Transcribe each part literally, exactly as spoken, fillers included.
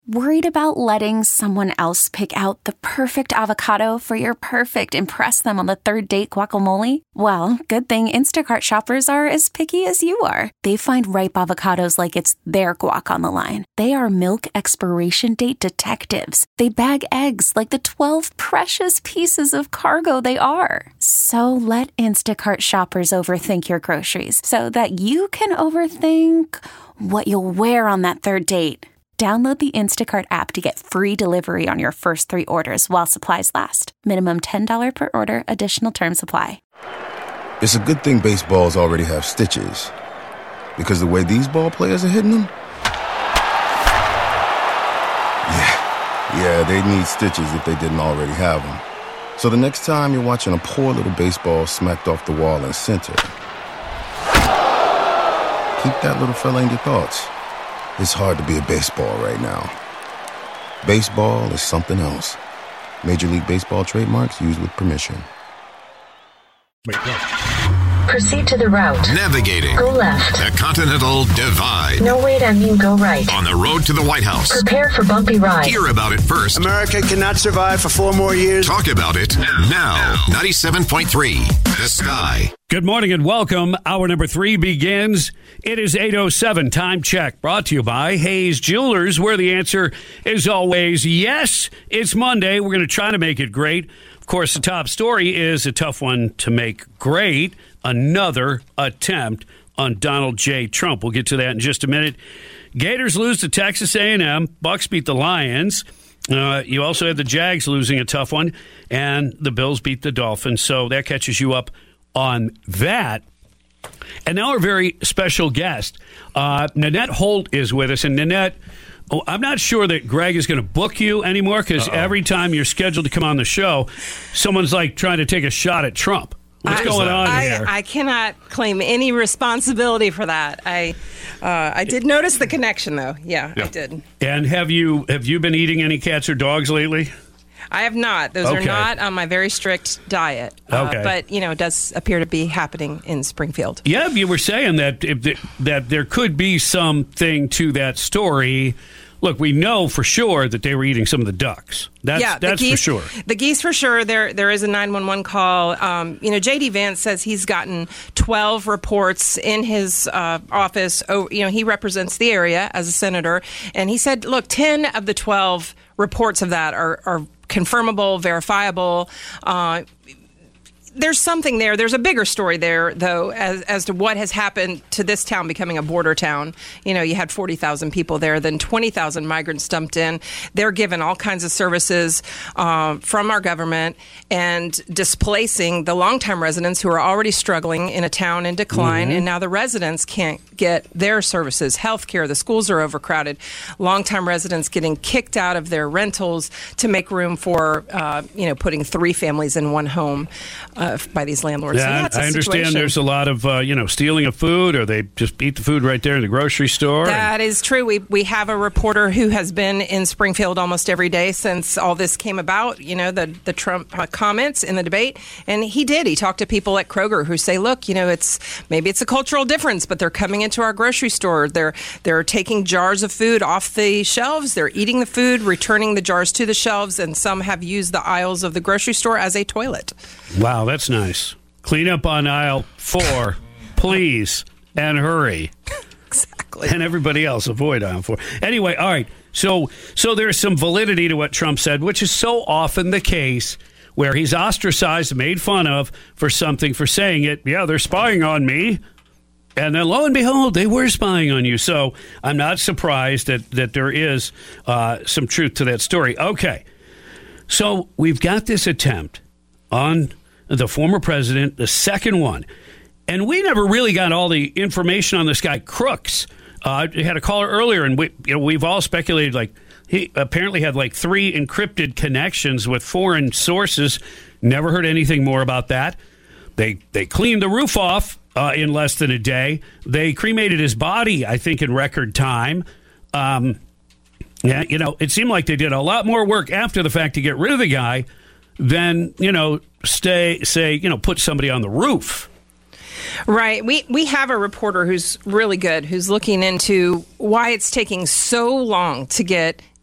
Worried about letting someone else pick out the perfect avocado for your perfect impress them on the third date guacamole? Well, good thing Instacart shoppers are as picky as you are. They find ripe avocados like it's their guac on the line. They are milk expiration date detectives. They bag eggs like the twelve precious pieces of cargo they are. So let Instacart shoppers overthink your groceries so that you can overthink what you'll wear on that third date. Download the Instacart app to get free delivery on your first three orders while supplies last. Minimum ten dollars per order. Additional terms apply. It's a good thing baseballs already have stitches. Because the way these ball players are hitting them? Yeah, yeah, they need stitches if they didn't already have them. So the next time you're watching a poor little baseball smacked off the wall in center, keep that little fella in your thoughts. It's hard to be a baseball right now. Baseball is something else. Major League Baseball trademarks used with permission. Wait, what? Proceed to the route. Navigating. Go left. The Continental Divide. No, wait, I mean go right. On the road to the White House. Prepare for bumpy ride. Hear about it first. America cannot survive for four more years. Talk about it now. ninety-seven point three. The Sky. Good morning and welcome. Hour number three begins. It is eight oh seven. Time check brought to you by Hayes Jewelers, where the answer is always yes. It's Monday. We're going to try to make it great. Of course, the top story is a tough one to make great. Another attempt on Donald J. Trump. We'll get to that in just a minute. Gators lose to Texas A and M. Bucks beat the Lions. Uh, you also had the Jags losing a tough one, and the Bills beat the Dolphins. So that catches you up on that. And now our very special guest, uh, Nanette Holt, is with us. And Nanette, oh, I'm not sure that Greg is going to book you anymore because every time you're scheduled to come on the show, someone's like trying to take a shot at Trump. What's I, going on I, here? I cannot claim any responsibility for that. I uh, I did notice the connection, though. Yeah, yeah, I did. And have you have you been eating any cats or dogs lately? I have not. Those okay. are not on my very strict diet. Okay. Uh, but, you know, it does appear to be happening in Springfield. Yeah, you were saying that if the, that there could be something to that story. Look, we know for sure that they were eating some of the ducks. That's, yeah, that's geese, for sure. The geese for sure. There there is a nine one one call. Um, you know, J D. Vance says he's gotten twelve reports in his uh, office. Oh, you know, he represents the area as a senator. And he said, look, ten of the twelve reports of that are, are confirmable, verifiable. Uh There's something there. There's a bigger story there, though, as as to what has happened to this town becoming a border town. You know, you had forty thousand people there, then twenty thousand migrants dumped in. They're given all kinds of services uh, from our government and displacing the longtime residents who are already struggling in a town in decline. Mm-hmm. And now the residents can't get their services, health care. The schools are overcrowded. Longtime residents getting kicked out of their rentals to make room for, uh, you know, putting three families in one home. Uh, by these landlords. Yeah, so, yeah I understand situation. There's a lot of, uh, you know, stealing of food, or they just eat the food right there in the grocery store. That and- is true. We we have a reporter who has been in Springfield almost every day since all this came about, you know, the, the Trump uh, comments in the debate. And he did. He talked to people at Kroger who say, look, you know, it's maybe it's a cultural difference, but they're coming into our grocery store. They're, they're taking jars of food off the shelves. They're eating the food, returning the jars to the shelves, and some have used the aisles of the grocery store as a toilet. Wow, that's nice. Clean up on aisle four, please, and hurry. Exactly. And everybody else, avoid aisle four. Anyway, all right. So, so there's some validity to what Trump said, which is so often the case where he's ostracized and made fun of for something, for saying it. Yeah, they're spying on me. And then, lo and behold, they were spying on you. So I'm not surprised that, that there is uh, some truth to that story. Okay. So we've got this attempt on the former president, the second one. And we never really got all the information on this guy, Crooks. Uh, I had a caller earlier, and we, you know, we've all speculated, like, he apparently had like three encrypted connections with foreign sources. Never heard anything more about that. They they cleaned the roof off uh, in less than a day. They cremated his body, I think, in record time. Um, yeah, you know, it seemed like they did a lot more work after the fact to get rid of the guy than, you know, stay, say, you know, put somebody on the roof. Right. We we have a reporter who's really good, who's looking into why it's taking so long to get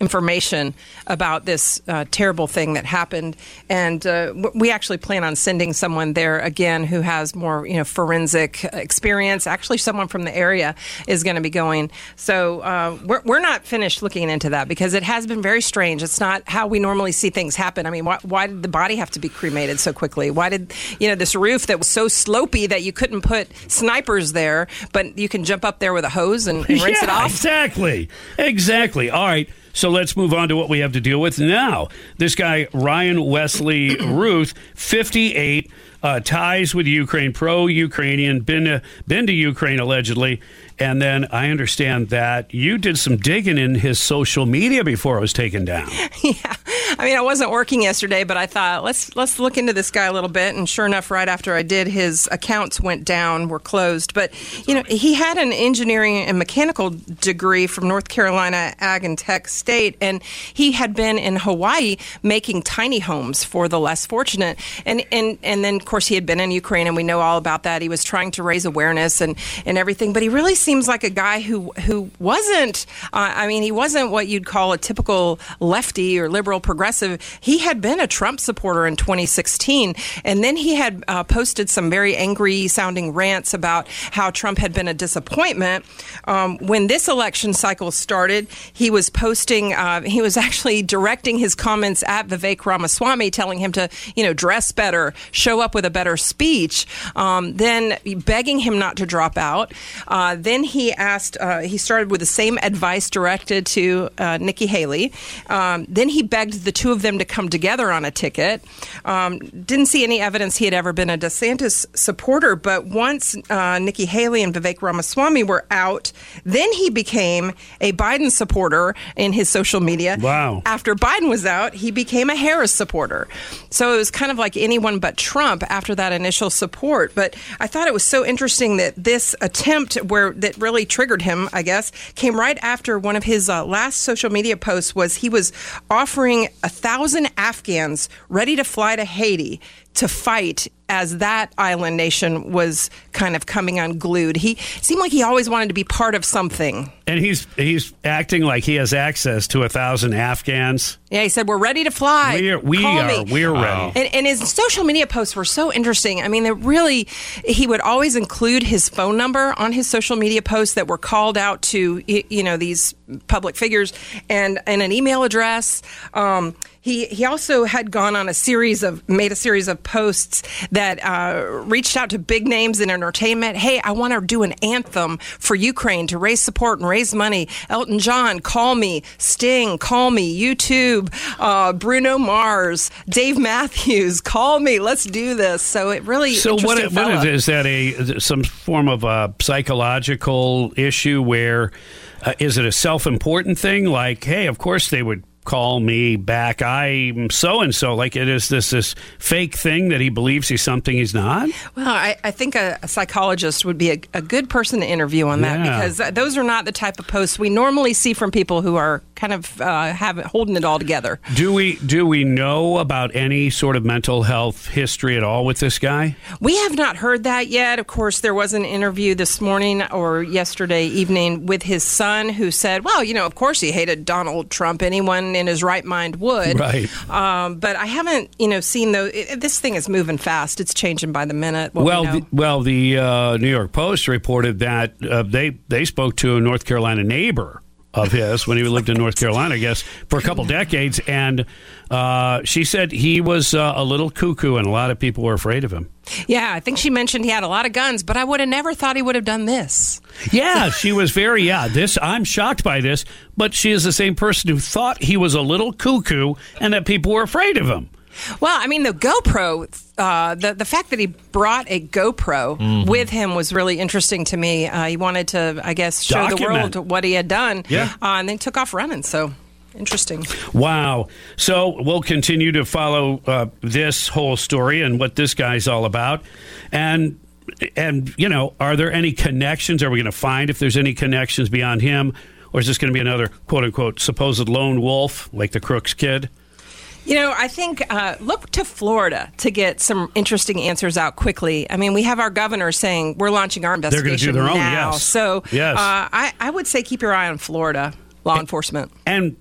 information about this uh, terrible thing that happened. And uh, w- we actually plan on sending someone there again who has more, you know, forensic experience. Actually, someone from the area is going to be going. So uh, we're, we're not finished looking into that because it has been very strange. It's not how we normally see things happen. I mean, why, why did the body have to be cremated so quickly? Why did, you know, this roof that was so slopey that you couldn't put snipers there, but you can jump up there with a hose and, and rinse yeah, it off? Exactly. Exactly. All right. So let's move on to what we have to deal with now. This guy, Ryan Wesley Ruth, fifty-eight, uh, ties with Ukraine, pro-Ukrainian, been to, been to Ukraine allegedly. And then I understand that you did some digging in his social media before it was taken down. Yeah. I mean, I wasn't working yesterday, but I thought, let's let's look into this guy a little bit. And sure enough, right after I did, his accounts went down, were closed. But, you know, he had an engineering and mechanical degree from North Carolina Ag and Tech State. And he had been in Hawaii making tiny homes for the less fortunate. And, and, and then, of course, he had been in Ukraine, and we know all about that. He was trying to raise awareness and, and everything. But he really seems like a guy who who wasn't, uh, I mean, he wasn't what you'd call a typical lefty or liberal progressive. He had been a Trump supporter in twenty sixteen, and then he had uh, posted some very angry sounding rants about how Trump had been a disappointment. Um, when this election cycle started, he was posting, uh, he was actually directing his comments at Vivek Ramaswamy, telling him to, you know, dress better, show up with a better speech, um, then begging him not to drop out. Uh, then he asked, uh, he started with the same advice directed to uh, Nikki Haley. Um, then he begged the two of them to come together on a ticket. Um, didn't see any evidence he had ever been a DeSantis supporter, but once uh, Nikki Haley and Vivek Ramaswamy were out, then he became a Biden supporter in his social media. Wow. After Biden was out, he became a Harris supporter. So it was kind of like anyone but Trump after that initial support. But I thought it was so interesting that this attempt where that really triggered him, I guess, came right after one of his uh, last social media posts was he was offering a thousand Afghans ready to fly to Haiti to fight as that island nation was kind of coming unglued. He seemed like he always wanted to be part of something. And he's he's acting like he has access to a thousand Afghans. Yeah, he said, we're ready to fly. We're, we Call are. me. We're wow. ready. And, and his social media posts were so interesting. I mean, they really, he would always include his phone number on his social media posts that were called out to, you know, these public figures, and, and an email address. Um, He he also had gone on a series of, made a series of posts that uh, reached out to big names in entertainment. Hey, I want to do an anthem for Ukraine to raise support and raise money. Elton John, call me. Sting, call me. YouTube, uh, Bruno Mars, Dave Matthews, call me. Let's do this. So it really So what, interesting what is fella. it? Is that a some form of a psychological issue where uh, is it a self-important thing? Like, hey, of course they would call me back. I'm so-and-so. Like it is this this fake thing that he believes he's something he's not? Well, I, I think a, a psychologist would be a, a good person to interview on that, Yeah. because those are not the type of posts we normally see from people who are kind of uh, have it, holding it all together. Do we do we know about any sort of mental health history at all with this guy? We have not heard that yet. Of course, there was an interview this morning or yesterday evening with his son who said, well, you know, of course he hated Donald Trump. Anyone in his right mind would. Right. Um, but I haven't, you know, seen those. It, this thing is moving fast. It's changing by the minute. What Well, we know. the, well, the uh, New York Post reported that uh, they they spoke to a North Carolina neighbor of his when he lived in North Carolina, I guess, for a couple decades, and uh, she said he was uh, a little cuckoo, and a lot of people were afraid of him. Yeah, I think she mentioned he had a lot of guns, but I would have never thought he would have done this. Yeah, she was very, yeah, this, I'm shocked by this, but she is the same person who thought he was a little cuckoo and that people were afraid of him. Well, I mean, the GoPro, uh, the the fact that he brought a GoPro Mm-hmm. with him was really interesting to me. Uh, he wanted to, I guess, show Document. the world what he had done. Yeah. Uh, and then took off running. So interesting. Wow. So we'll continue to follow uh, this whole story and what this guy's all about. And, and you know, are there any connections? Are we going to find if there's any connections beyond him? Or is this going to be another, quote unquote, supposed lone wolf like the Crooks kid? You know, I think uh, look to Florida to get some interesting answers out quickly. I mean, we have our governor saying we're launching our investigation They're going to do their own, now. yes. So Yes. Uh, I, I would say keep your eye on Florida law enforcement. And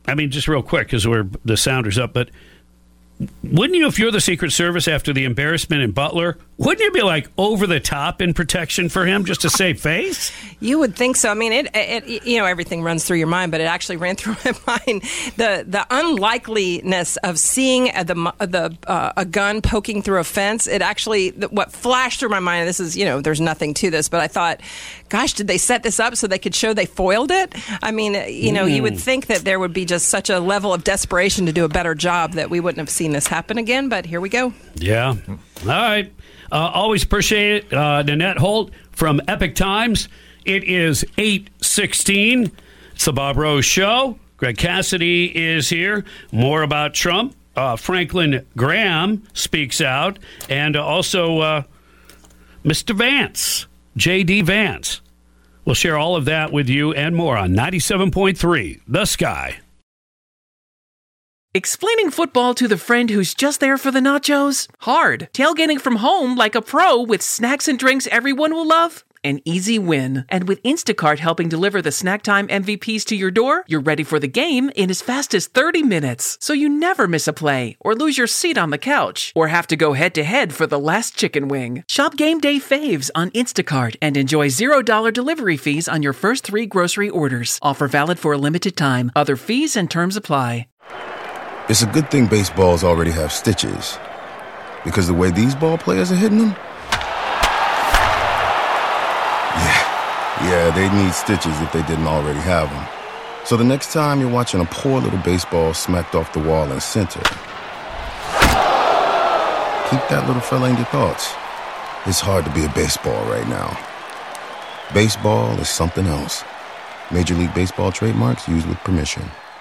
I mean, just real quick, because we're the sounder's up, but wouldn't you, if you're the Secret Service after the embarrassment in Butler, wouldn't you be like over the top in protection for him just to save face? You would think so. I mean, it, it you know, everything runs through your mind, but it actually ran through my mind. The the unlikeliness of seeing the the uh, a gun poking through a fence. It actually, what flashed through my mind, and this is, you know, there's nothing to this, but I thought, gosh, did they set this up so they could show they foiled it? I mean, you know, mm. you would think that there would be just such a level of desperation to do a better job that we wouldn't have seen this happen again, but here we go. Yeah. All right. Uh, always appreciate it. Uh, Nanette Holt from Epic Times. It is eight sixteen. It's the Bob Rose Show. Greg Cassidy is here. More about Trump. Uh, Franklin Graham speaks out. And also uh, Mister Vance, J D. Vance. We'll share all of that with you and more on ninety-seven point three The Sky. Explaining football to the friend who's just there for the nachos? Hard. Tailgating from home like a pro with snacks and drinks everyone will love? An easy win. And with Instacart helping deliver the snack time M V Ps to your door, you're ready for the game in as fast as thirty minutes. So you never miss a play, or lose your seat on the couch, or have to go head-to-head for the last chicken wing. Shop Game Day Faves on Instacart and enjoy zero dollars delivery fees on your first three grocery orders. Offer valid for a limited time. Other fees and terms apply. It's a good thing baseballs already have stitches, because the way these ball players are hitting them, yeah, yeah, they need stitches if they didn't already have them. So the next time you're watching a poor little baseball smacked off the wall in center, keep that little fella in your thoughts. It's hard to be a baseball right now. Baseball is something else. Major League Baseball trademarks used with permission.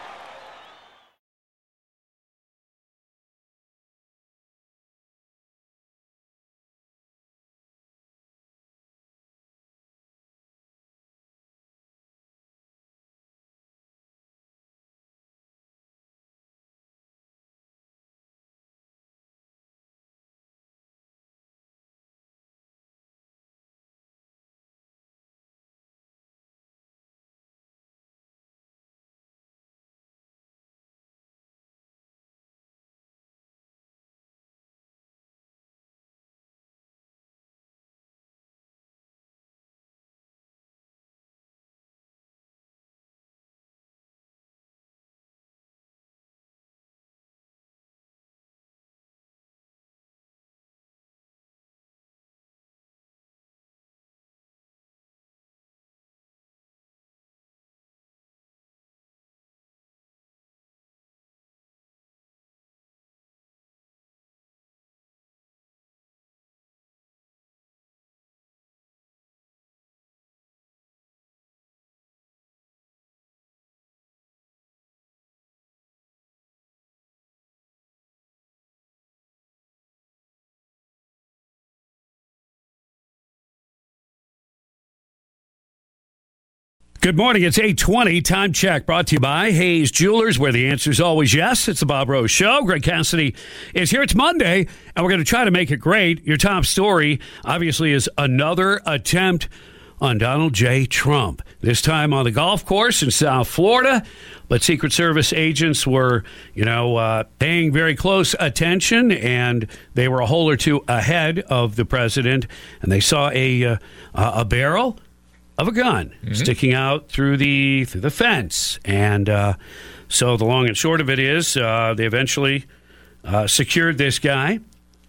Good morning. It's eight twenty. Time check brought to you by Hayes Jewelers, where the answer is always yes. It's the Bob Rose Show. Greg Cassidy is here. It's Monday, and we're going to try to make it great. Your top story, obviously, is another attempt on Donald J. Trump, this time on the golf course in South Florida. But Secret Service agents were, you know, uh, paying very close attention, and they were a hole or two ahead of the president, and they saw a uh, a barrel of a gun mm-hmm. sticking out through the through the fence. And uh, so the long and short of it is uh, they eventually uh, secured this guy,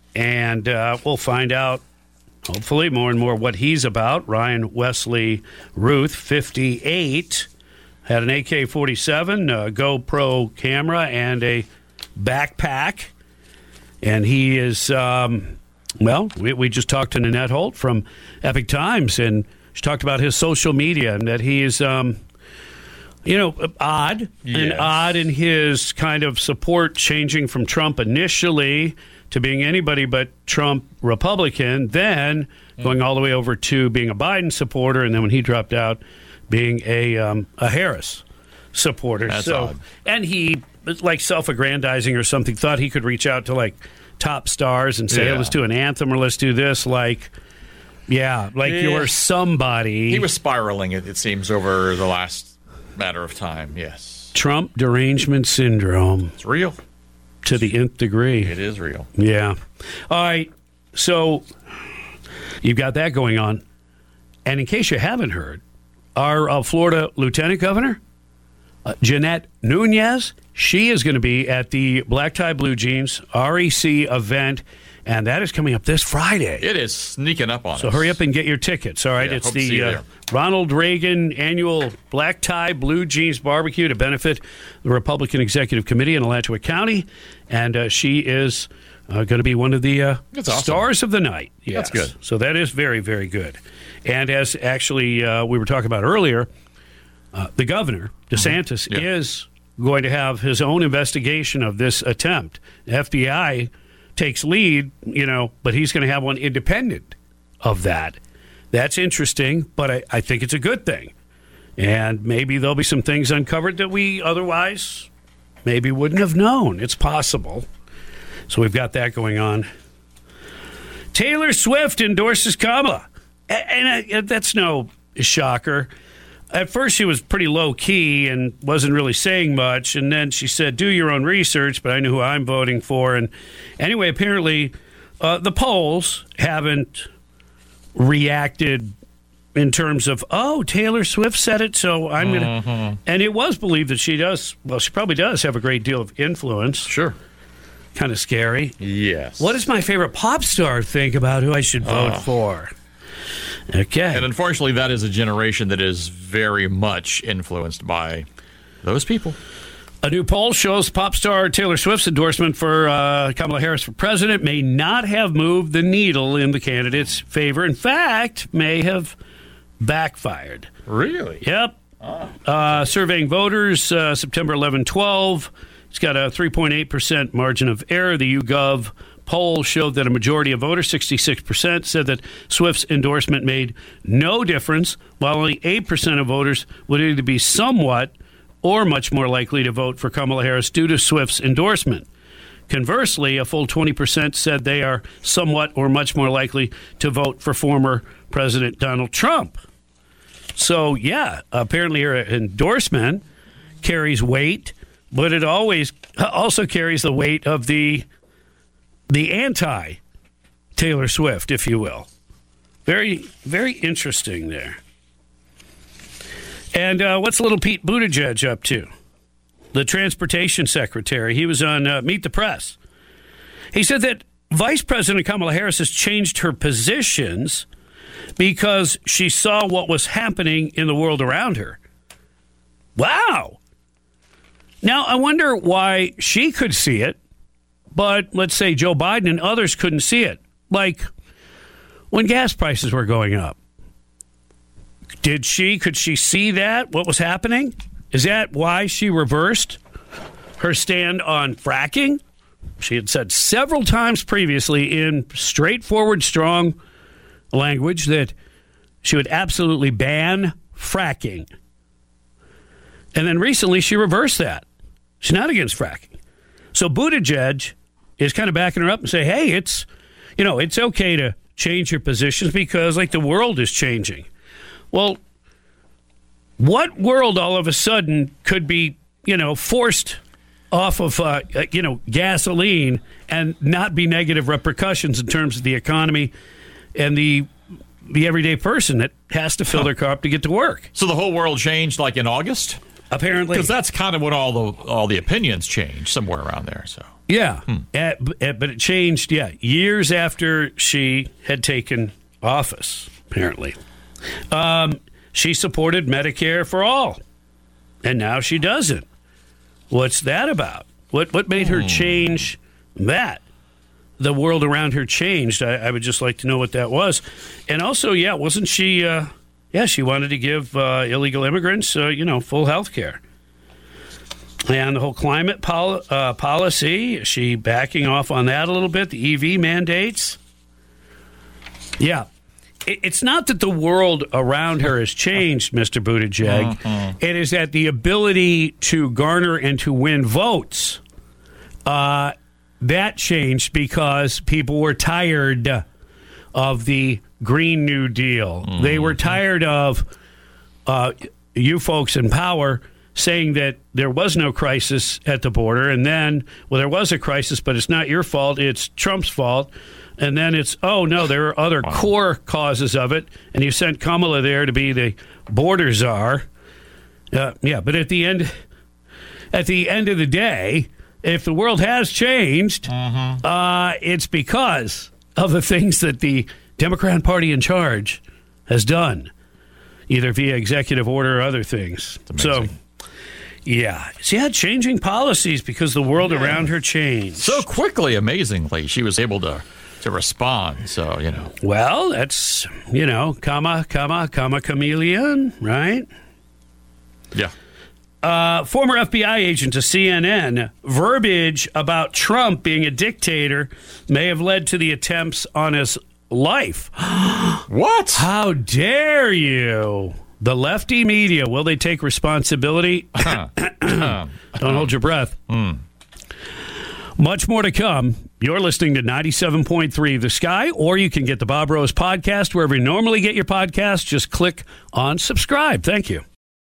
and uh, we'll find out, hopefully, more and more what he's about. Ryan Wesley Ruth, fifty-eight, had an A K forty-seven, a GoPro camera, and a backpack. And he is, um, well, we, we just talked to Nanette Holt from Epic Times, and she talked about his social media and that he is, um, you know, odd yes. and odd in his kind of support, changing from Trump initially to being anybody but Trump Republican, then going all the way over to being a Biden supporter, and then when he dropped out, being a um, a Harris supporter. That's so, odd. And he, like self-aggrandizing or something, thought he could reach out to like top stars and say, yeah. hey, let's do an anthem or let's do this, like. Yeah, like yeah. you're somebody. He was spiraling, it, it seems, over the last matter of time, yes. Trump derangement syndrome. It's real. To the nth degree. It is real. Yeah. All right. So you've got that going on. And in case you haven't heard, our uh, Florida Lieutenant Governor, uh, Jeanette Nunez, she is going to be at the Black Tie Blue Jeans R E C event, and that is coming up this Friday. It is sneaking up on so us. So hurry up and get your tickets, all right? Yeah, it's hope to see the you uh, there. Ronald Reagan Annual Black Tie Blue Jeans Barbecue to benefit the Republican Executive Committee in Alachua County, and uh, she is uh, going to be one of the uh, That's awesome. stars of the night. Yes. That's good. So that is very, very good. And as actually uh, we were talking about earlier, uh, the governor, DeSantis, Mm-hmm. Yeah. is going to have his own investigation of this attempt. The F B I takes lead, you know, but he's going to have one independent of that. That's interesting, but I, I think it's a good thing. And maybe there'll be some things uncovered that we otherwise maybe wouldn't have known. It's possible. So we've got that going on. Taylor Swift endorses Kamala. And I, that's no shocker. At first, she was pretty low-key and wasn't really saying much. And then she said, do your own research, but I know who I'm voting for. And anyway, apparently, uh, the polls haven't reacted in terms of, oh, Taylor Swift said it, so I'm going to... Mm-hmm. And it was believed that she does, well, she probably does have a great deal of influence. Sure. Kind of scary. Yes. What does my favorite pop star think about who I should vote Oh. for? Okay. And unfortunately, that is a generation that is very much influenced by those people. A new poll shows pop star Taylor Swift's endorsement for uh, Kamala Harris for president may not have moved the needle in the candidate's favor. In fact, may have backfired. Really? Yep. Uh, surveying voters uh, September eleventh, twelve. It's got a three point eight percent margin of error. The YouGov poll showed that a majority of voters, sixty-six percent, said that Swift's endorsement made no difference, while only eight percent of voters would either be somewhat or much more likely to vote for Kamala Harris due to Swift's endorsement. Conversely, a full twenty percent said they are somewhat or much more likely to vote for former President Donald Trump. So, yeah, apparently her endorsement carries weight, but it always also carries the weight of the the anti-Taylor Swift, if you will. Very, very interesting there. And uh, what's little Pete Buttigieg up to? The transportation secretary. He was on uh, Meet the Press. He said that Vice President Kamala Harris has changed her positions because she saw what was happening in the world around her. Wow. Now, I wonder why she could see it, but let's say Joe Biden and others couldn't see it. Like when gas prices were going up. Did she, could she see that, what was happening? Is that why she reversed her stand on fracking? She had said several times previously in straightforward, strong language that she would absolutely ban fracking. And then recently she reversed that. She's not against fracking. So Buttigieg is kind of backing her up and say, hey, it's, you know, it's okay to change your positions because, like, the world is changing. Well, what world all of a sudden could be, you know, forced off of, uh, you know, gasoline and not be negative repercussions in terms of the economy and the the everyday person that has to fill their car up to get to work? So the whole world changed like in August? Apparently. Because that's kind of when all the all the opinions changed, somewhere around there. So Yeah. Hmm. Uh, but but it changed, yeah, years after she had taken office, apparently. Um, she supported Medicare for all, and now she doesn't. What's that about? What what made her change that? The world around her changed. I, I would just like to know what that was. And also, yeah, wasn't she... Uh, yeah, she wanted to give uh, illegal immigrants, uh, you know, full health care. And the whole climate pol- uh, policy, is she backing off on that a little bit? The E V mandates? Yeah. It, it's not that the world around her has changed, Mister Buttigieg. Mm-hmm. It is that the ability to garner and to win votes, uh, that changed because people were tired of the Green New Deal. Mm-hmm. They were tired of uh, you folks in power saying that there was no crisis at the border, and then, well, there was a crisis, but it's not your fault, it's Trump's fault. And then it's, oh, no, there are other core causes of it, and you sent Kamala there to be the border czar. Uh, yeah, but at the end, at the end of the day, if the world has changed, mm-hmm. uh, it's because of the things that the Democrat Party in charge has done, either via executive order or other things. So, yeah. She had changing policies because the world yeah. around her changed. So quickly, amazingly, she was able to, to respond. So, you know. Well, that's, you know, comma, comma, comma, chameleon, right? Yeah. Uh, former F B I agent to C N N, verbiage about Trump being a dictator may have led to the attempts on his life. What? How dare you? The lefty media, will they take responsibility? Don't hold your breath. Mm. Much more to come. You're listening to ninety-seven point three The Sky, or you can get the Bob Rose podcast wherever you normally get your podcast. Just click on subscribe. Thank you.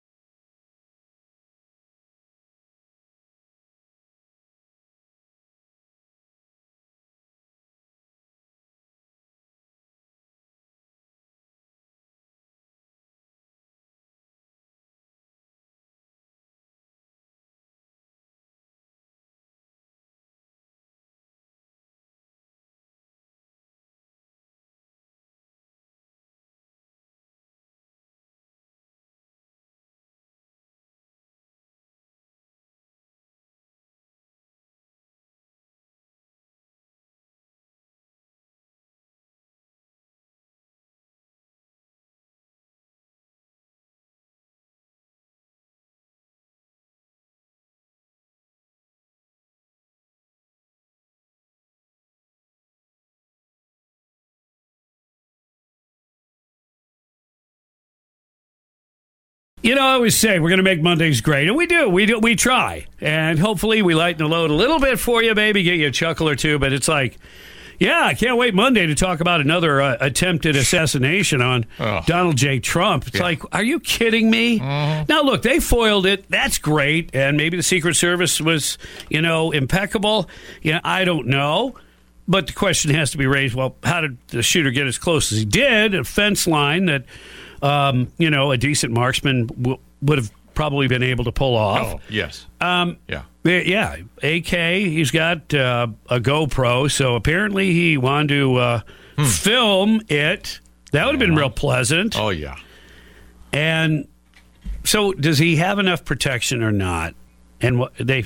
You know, I always say we're going to make Mondays great, and we do. We do. We try, and hopefully we lighten the load a little bit for you, maybe get you a chuckle or two. But it's like, yeah, I can't wait Monday to talk about another uh, attempted assassination on oh. Donald J. Trump. It's yeah. like, are you kidding me? Mm-hmm. Now, look, they foiled it. That's great, and maybe the Secret Service was, you know, impeccable. You know, I don't know. But the question has to be raised, well, how did the shooter get as close as he did? A fence line that... Um, you know, a decent marksman w- would have probably been able to pull off. Oh, yes. Um, yeah. Yeah. A K, he's got uh, a GoPro, so apparently he wanted to uh, hmm. film it. That would have been real pleasant. Oh, yeah. And so does he have enough protection or not? And what they...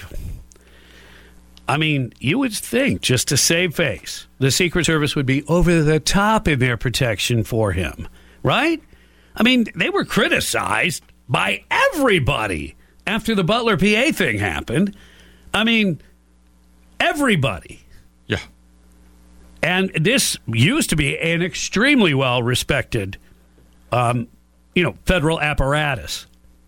I mean, you would think, just to save face, the Secret Service would be over the top in their protection for him, right? I mean, they were criticized by everybody after the Butler P A thing happened. I mean, everybody. Yeah. And this used to be an extremely well-respected, um, you know, federal apparatus.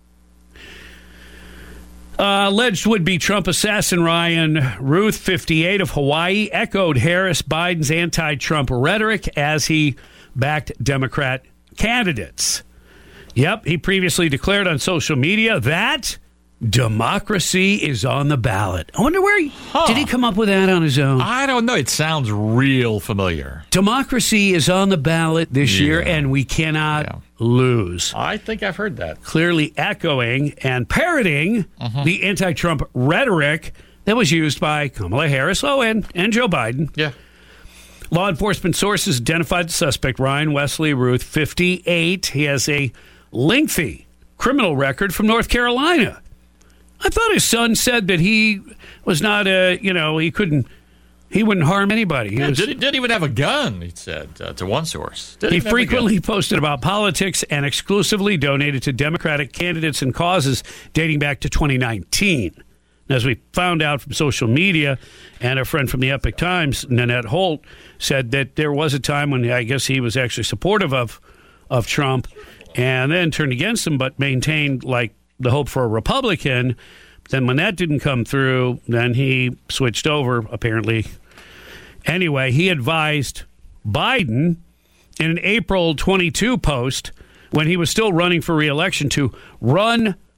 Uh, alleged would-be Trump assassin Ryan Ruth, fifty-eight, of Hawaii, echoed Harris Biden's anti-Trump rhetoric as he backed Democrat candidates. Yep, he previously declared on social media that democracy is on the ballot. I wonder where he... Huh. Did he come up with that on his own? I don't know. It sounds real familiar. Democracy is on the ballot this yeah. year, and we cannot yeah. lose. I think I've heard that. Clearly echoing and parroting uh-huh. the anti-Trump rhetoric that was used by Kamala Harris, oh, and, and Joe Biden. Yeah. Law enforcement sources identified the suspect, Ryan Wesley Ruth, fifty-eight. He has a lengthy criminal record from North Carolina. I thought his son said that he was not a, you know, he couldn't, he wouldn't harm anybody. He yeah, was, did, he, didn't even have a gun, he said, uh, to one source. Didn't he frequently posted about politics and exclusively donated to Democratic candidates and causes dating back to twenty nineteen. As we found out from social media, and a friend from the Epoch Times, Nanette Holt, said that there was a time when I guess he was actually supportive of of Trump and then turned against him, but maintained like the hope for a Republican. Then when that didn't come through, then he switched over, apparently. Anyway, he advised Biden in an April twenty-two post when he was still running for re-election to run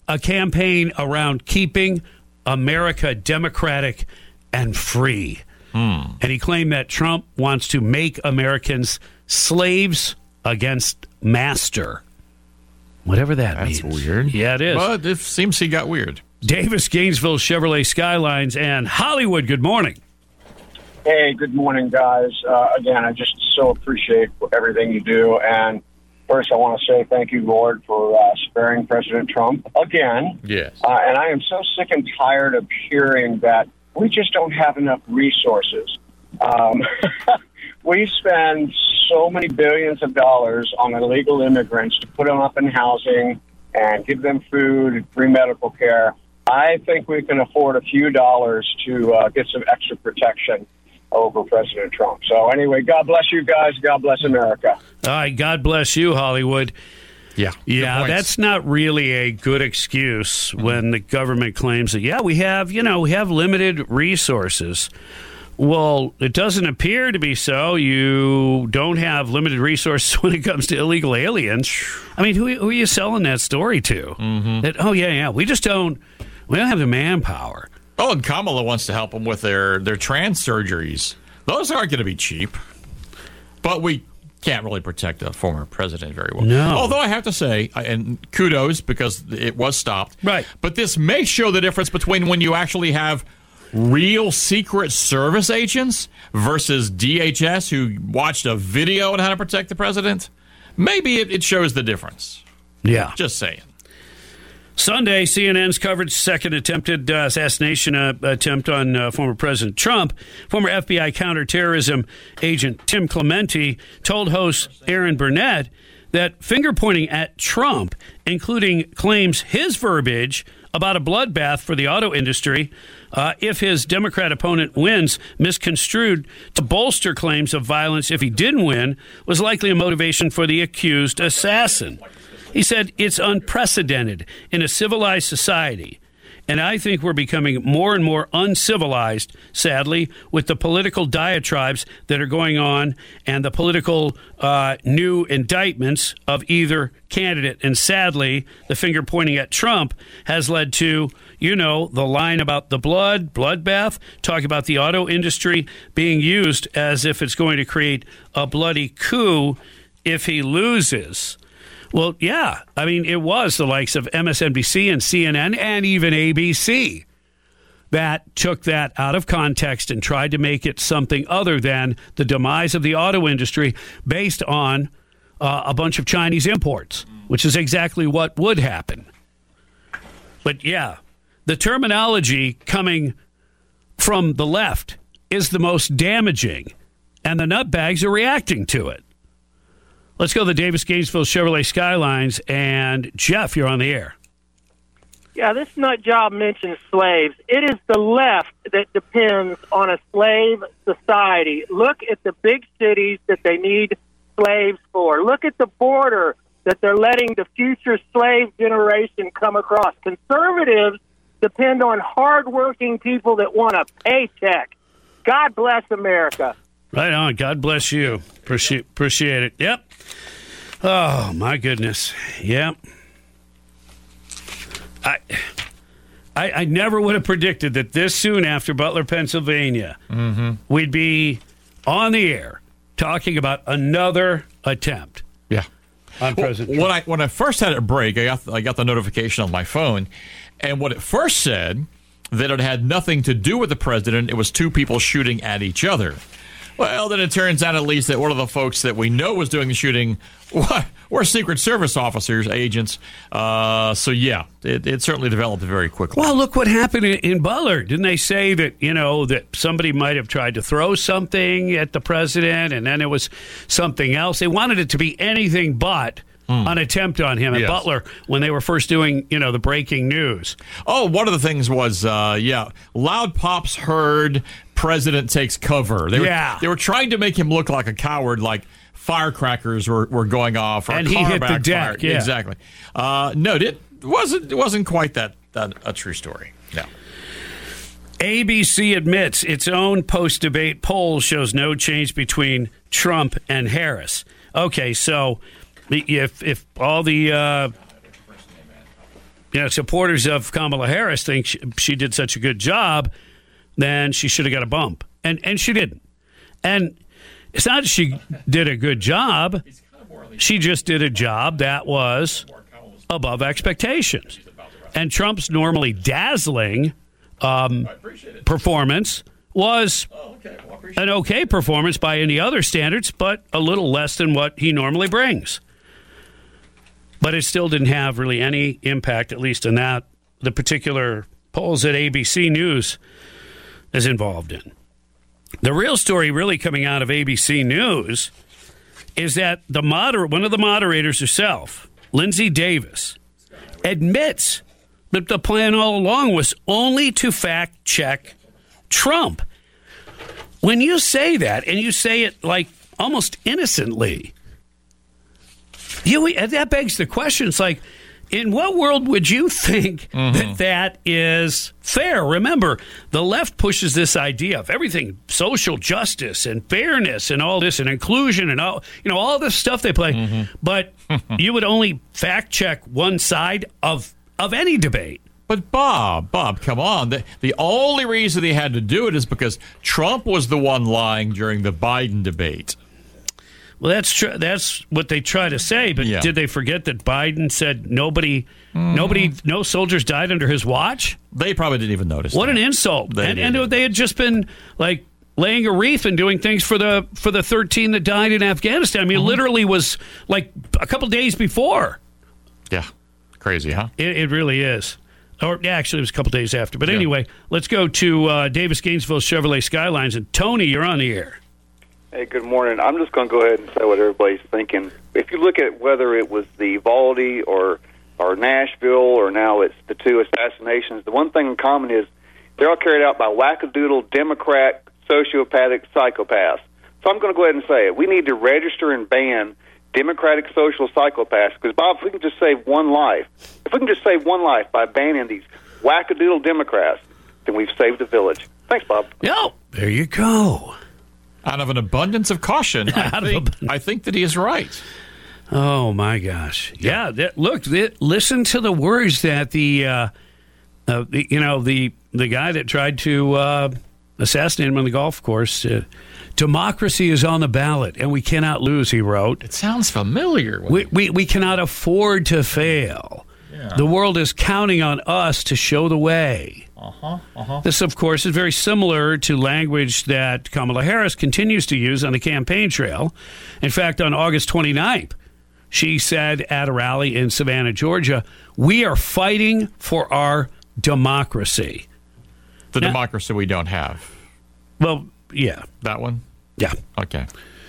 a campaign around keeping America democratic and free. Hmm. And he claimed that Trump wants to make Americans slaves against master. Whatever that That's means. weird. Yeah, it is. But it seems he got weird. Davis, Gainesville, Chevrolet Skylines, and Hollywood, good morning. Hey, good morning, guys. Uh, again, I just so appreciate everything you do. And first, I want to say thank you, Lord, for uh, sparing President Trump again. Yes. Uh, and I am so sick and tired of hearing that we just don't have enough resources. Um, we spend so many billions of dollars on illegal immigrants to put them up in housing and give them food and free medical care. I think we can afford a few dollars to uh, get some extra protection over President Trump. So anyway, God bless you guys. God bless America. All right, God bless you, Hollywood. Yeah. Yeah, that's not really a good excuse Mm-hmm. when the government claims that, yeah, we have, you know, we have limited resources. Well, it doesn't appear to be so. You don't have limited resources when it comes to illegal aliens. I mean, who, who are you selling that story to? Mm-hmm. That, oh, yeah, yeah, we just don't, we don't have the manpower. Oh, and Kamala wants to help them with their, their trans surgeries. Those aren't going to be cheap. But we can't really protect a former president very well. No. Although I have to say, and kudos because it was stopped. Right. But this may show the difference between when you actually have real Secret Service agents versus D H S who watched a video on how to protect the president. Maybe it, it shows the difference. Yeah. Just saying. Sunday, C N N's coverage second attempted uh, assassination uh, attempt on uh, former President Trump. Former F B I counterterrorism agent Tim Clementi told host Aaron Burnett that finger-pointing at Trump, including claims his verbiage about a bloodbath for the auto industry uh, if his Democrat opponent wins, misconstrued to bolster claims of violence if he didn't win, was likely a motivation for the accused assassin. He said, it's unprecedented in a civilized society. And I think we're becoming more and more uncivilized, sadly, with the political diatribes that are going on and the political uh, new indictments of either candidate. And sadly, the finger pointing at Trump has led to, you know, the line about the blood, bloodbath, talk about the auto industry being used as if it's going to create a bloody coup if he loses. Well, yeah. I mean, it was the likes of M S N B C and C N N and even A B C that took that out of context and tried to make it something other than the demise of the auto industry based on uh, a bunch of Chinese imports, which is exactly what would happen. But, yeah, the terminology coming from the left is the most damaging, and the nutbags are reacting to it. Let's go to the Davis Gainesville Chevrolet Skylines. And, Jeff, you're on the air. Yeah, this nut job mentions slaves. It is the left that depends on a slave society. Look at the big cities that they need slaves for. Look at the border that they're letting the future slave generation come across. Conservatives depend on hardworking people that want a paycheck. God bless America. Right on. God bless you. Appreciate, appreciate it. Yep. Oh, my goodness. Yep. I, I I never would have predicted that this soon after Butler, Pennsylvania, mm-hmm. we'd be on the air talking about another attempt. Yeah. On well, President when I when I first had it break, I got I got the notification on my phone, and what it first said that it had nothing to do with the president. It was two people shooting at each other. Well, then it turns out at least that one of the folks that we know was doing the shooting were Secret Service officers, agents. Uh, so, yeah, it, it certainly developed very quickly. Well, look what happened in, in Butler. Didn't they say that, you know, that somebody might have tried to throw something at the president and then it was something else? They wanted it to be anything but mm. an attempt on him at yes. Butler when they were first doing, you know, the breaking news. Oh, one of the things was, uh, yeah, loud pops heard, president takes cover. They yeah. Were, they were trying to make him look like a coward, like firecrackers were, were going off. Or and a he car hit the deck. Fired. Yeah. Exactly. Uh, no, it wasn't, it wasn't quite that, that a true story. No. A B C admits its own post-debate poll shows no change between Trump and Harris. Okay, so if if all the uh, you know, supporters of Kamala Harris think she, she did such a good job, then she should have got a bump. And and she didn't. And it's not that she did a good job. She just did a job that was above expectations. And Trump's normally dazzling um, performance was an okay performance by any other standards, but a little less than what he normally brings. But it still didn't have really any impact, at least in that, the particular polls that A B C News is involved in. The real story really coming out of A B C News is that the moder- one of the moderators herself, Lindsay Davis, admits that the plan all along was only to fact-check Trump. When you say that, and you say it like almost innocently, you that begs the question. It's like, in what world would you think mm-hmm. that that is fair? Remember, the left pushes this idea of everything, social justice and fairness and all this and inclusion and all, you know, all this stuff they play. Mm-hmm. But you would only fact check one side of of any debate. But Bob, Bob, come on. The, the only reason they had to do it is because Trump was the one lying during the Biden debate. Well, that's tr- that's what they try to say, but yeah. Did they forget that Biden said nobody, mm. nobody, no soldiers died under his watch? They probably didn't even notice. What that. an insult! They and, and they had just been like laying a wreath and doing things for the for the thirteen that died in Afghanistan. I mean, mm-hmm. it literally was like a couple days before. Yeah, crazy, huh? It, it really is. Or yeah, actually, it was a couple days after. But yeah. Anyway, let's go to uh, Davis Gainesville Chevrolet Skylines, and Tony, you're on the air. Hey, good morning. I'm just going to go ahead and say what everybody's thinking. If you look at whether it was the Uvalde or or Nashville or now it's the two assassinations, the one thing in common is they're all carried out by wackadoodle, Democrat, sociopathic psychopaths. So I'm going to go ahead and say it. We need to register and ban Democratic social psychopaths because, Bob, if we can just save one life, if we can just save one life by banning these wackadoodle Democrats, then we've saved the village. Thanks, Bob. Yo, there you go. Out of an abundance of caution, I think, I think that he is right. Oh, my gosh. Yeah, that, look, that, listen to the words that the, uh, uh, the, you know, the the guy that tried to uh, assassinate him on the golf course, uh, democracy is on the ballot, and we cannot lose, he wrote. It sounds familiar. We, we, we cannot afford to fail. Yeah. The world is counting on us to show the way. Uh-huh, uh-huh. This, of course, is very similar to language that Kamala Harris continues to use on the campaign trail. In fact, on August twenty-ninth, she said at a rally in Savannah, Georgia, we are fighting for our democracy. The now, democracy we don't have. Well, yeah. That one? Yeah. Okay.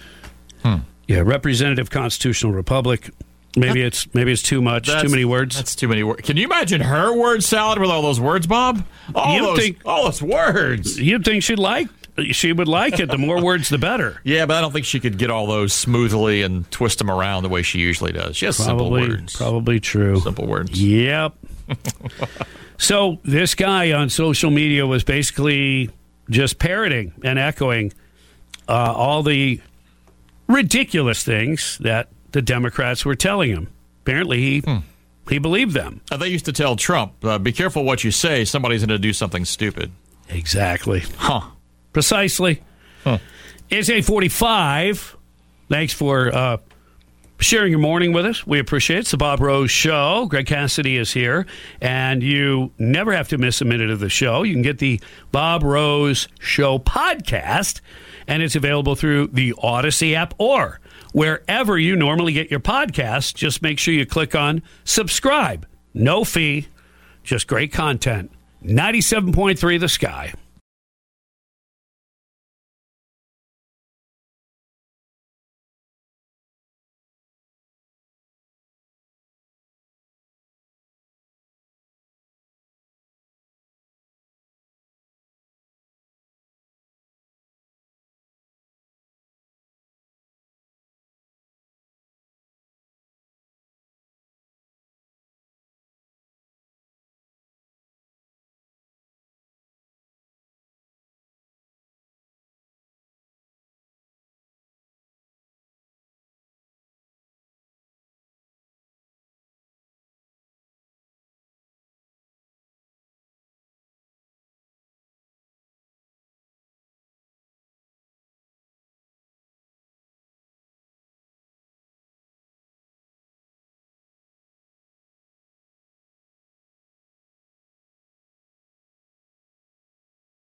Hmm. Yeah, representative constitutional republic. Maybe it's maybe it's too much, that's, too many words. That's too many words. Can you imagine her word salad with all those words, Bob? All you'd those, think, all those words. You'd think she'd like she would like it. The more words, the better. Yeah, but I don't think she could get all those smoothly and twist them around the way she usually does. She has probably, simple words. Probably true. Simple words. Yep. So this guy on social media was basically just parroting and echoing uh, all the ridiculous things that the Democrats were telling him. Apparently, he hmm. he believed them. Uh, they used to tell Trump, uh, be careful what you say. Somebody's going to do something stupid. Exactly. Huh. Precisely. Huh. It's eight forty-five. Thanks for uh, sharing your morning with us. We appreciate it. It's the Bob Rose Show. Greg Cassidy is here. And you never have to miss a minute of the show. You can get the Bob Rose Show podcast, and it's available through the Odyssey app or wherever you normally get your podcasts. Just make sure you click on subscribe. No fee, just great content. ninety-seven point three The Sky.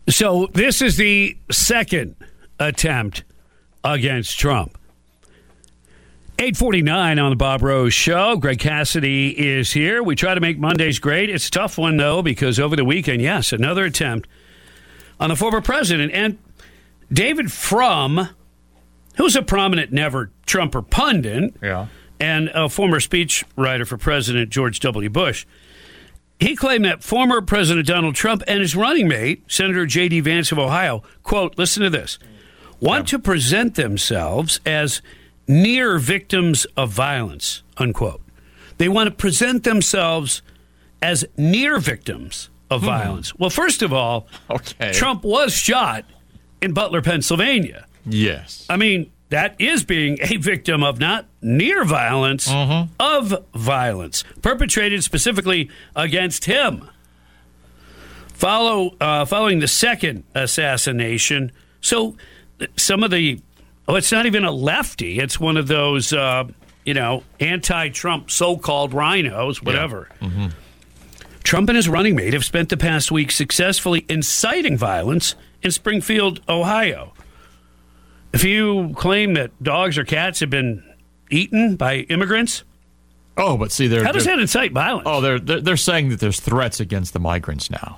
So this is the second attempt against Trump. eight forty-nine on the Bob Rose Show. Greg Cassidy is here. We try to make Mondays great. It's a tough one, though, because over the weekend, yes, another attempt on the former president. And David Frum, who's a prominent never-Trumper pundit, yeah, and a former speechwriter for President George W. Bush, he claimed that former President Donald Trump and his running mate, Senator J D. Vance of Ohio, quote, listen to this, want to present themselves as near victims of violence, unquote. They want to present themselves as near victims of hmm. violence. Well, first of all, okay. Trump was shot in Butler, Pennsylvania. Yes. I mean, that is being a victim of not near violence, mm-hmm. of violence, perpetrated specifically against him. Follow, uh, following the second assassination, so some of the, oh, it's not even a lefty. It's one of those, uh, you know, anti-Trump so-called rhinos, whatever. Yeah. Mm-hmm. Trump and his running mate have spent the past week successfully inciting violence in Springfield, Ohio. If you claim that dogs or cats have been eaten by immigrants, oh, but see, they're how does they're, that incite violence? Oh, they're, they're they're saying that there's threats against the migrants now.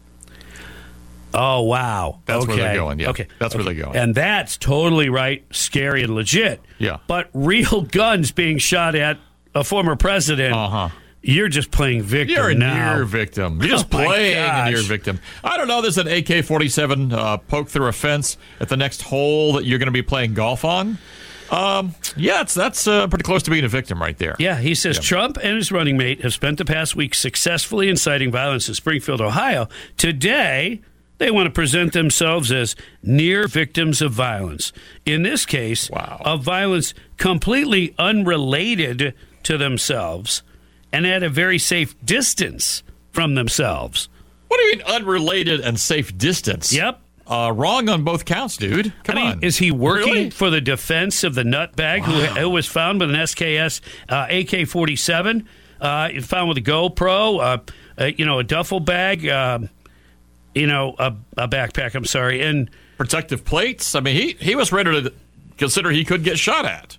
Oh, wow. That's okay. where they're going. Yeah. Okay. That's okay. where they're going. And that's totally right, scary and legit. Yeah. But real guns being shot at a former president, uh-huh. you're just playing victim You're a now. near victim. You're just oh playing a near victim. I don't know. There's an A K forty-seven uh, poke through a fence at the next hole that you're going to be playing golf on. Um, yeah, it's, that's uh, pretty close to being a victim right there. Yeah, he says yeah. Trump and his running mate have spent the past week successfully inciting violence in Springfield, Ohio. Today, they want to present themselves as near victims of violence. In this case, wow. of violence completely unrelated to themselves and at a very safe distance from themselves. What do you mean unrelated and safe distance? Yep. Uh, wrong on both counts, dude. Come I mean, on. Is he working really? for the defense of the nutbag wow. who, who was found with an S K S uh, A K forty-seven, uh, found with a GoPro, uh, uh, you know, a duffel bag, uh, you know, a, a backpack, I'm sorry, and protective plates? I mean, he, he was ready to consider he could get shot at.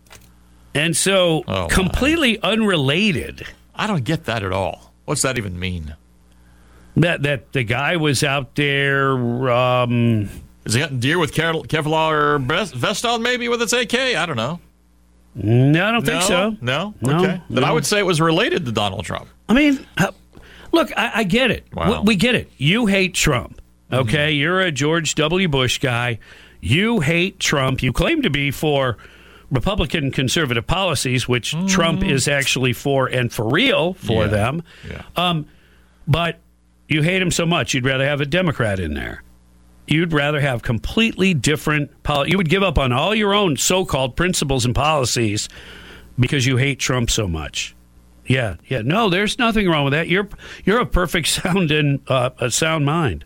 And so, oh, completely my. unrelated. I don't get that at all. What's that even mean? That that the guy was out there. Um, Is he hunting deer with Kevlar vest on, maybe with its A K? I don't know. No, I don't think no? so. No? No, Okay. Then no. I would say it was related to Donald Trump. I mean, uh, look, I, I get it. Wow. We, we get it. You hate Trump. Okay, mm-hmm. You're a George W. Bush guy. You hate Trump. You claim to be for Republican conservative policies, which mm. Trump is actually for and for real for yeah. them. Yeah. Um, but you hate him so much, you'd rather have a Democrat in there. You'd rather have completely different policies. You would give up on all your own so-called principles and policies because you hate Trump so much. Yeah, yeah. No, there's nothing wrong with that. You're you're a perfect sound in uh, a sound mind.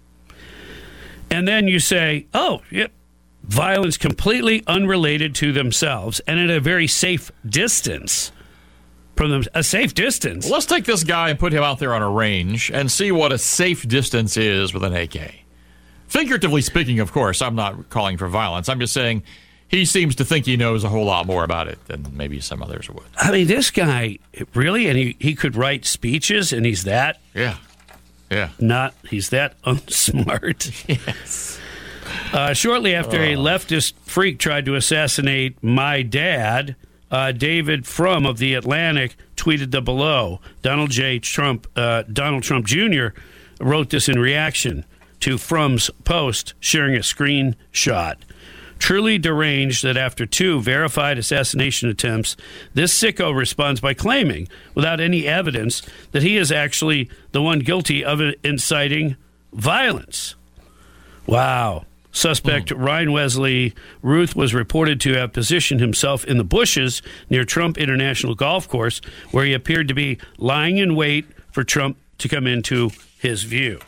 And then you say, oh, yeah, violence completely unrelated to themselves and at a very safe distance from them. A safe distance. Well, let's take this guy and put him out there on a range and see what a safe distance is with an A K. Figuratively speaking, of course, I'm not calling for violence. I'm just saying he seems to think he knows a whole lot more about it than maybe some others would. I mean, this guy, really, and he, he could write speeches, and he's that... Yeah. Yeah. Not, he's that unsmart. Yes. Uh, shortly after a leftist freak tried to assassinate my dad, uh, David Frum of The Atlantic tweeted the below. Donald J. Trump, uh, Donald Trump Junior wrote this in reaction to Frum's post, sharing a screenshot. Truly deranged that after two verified assassination attempts, this sicko responds by claiming, without any evidence, that he is actually the one guilty of inciting violence. Wow. Suspect mm. Ryan Wesley Ruth was reported to have positioned himself in the bushes near Trump International Golf Course, where he appeared to be lying in wait for Trump to come into his view.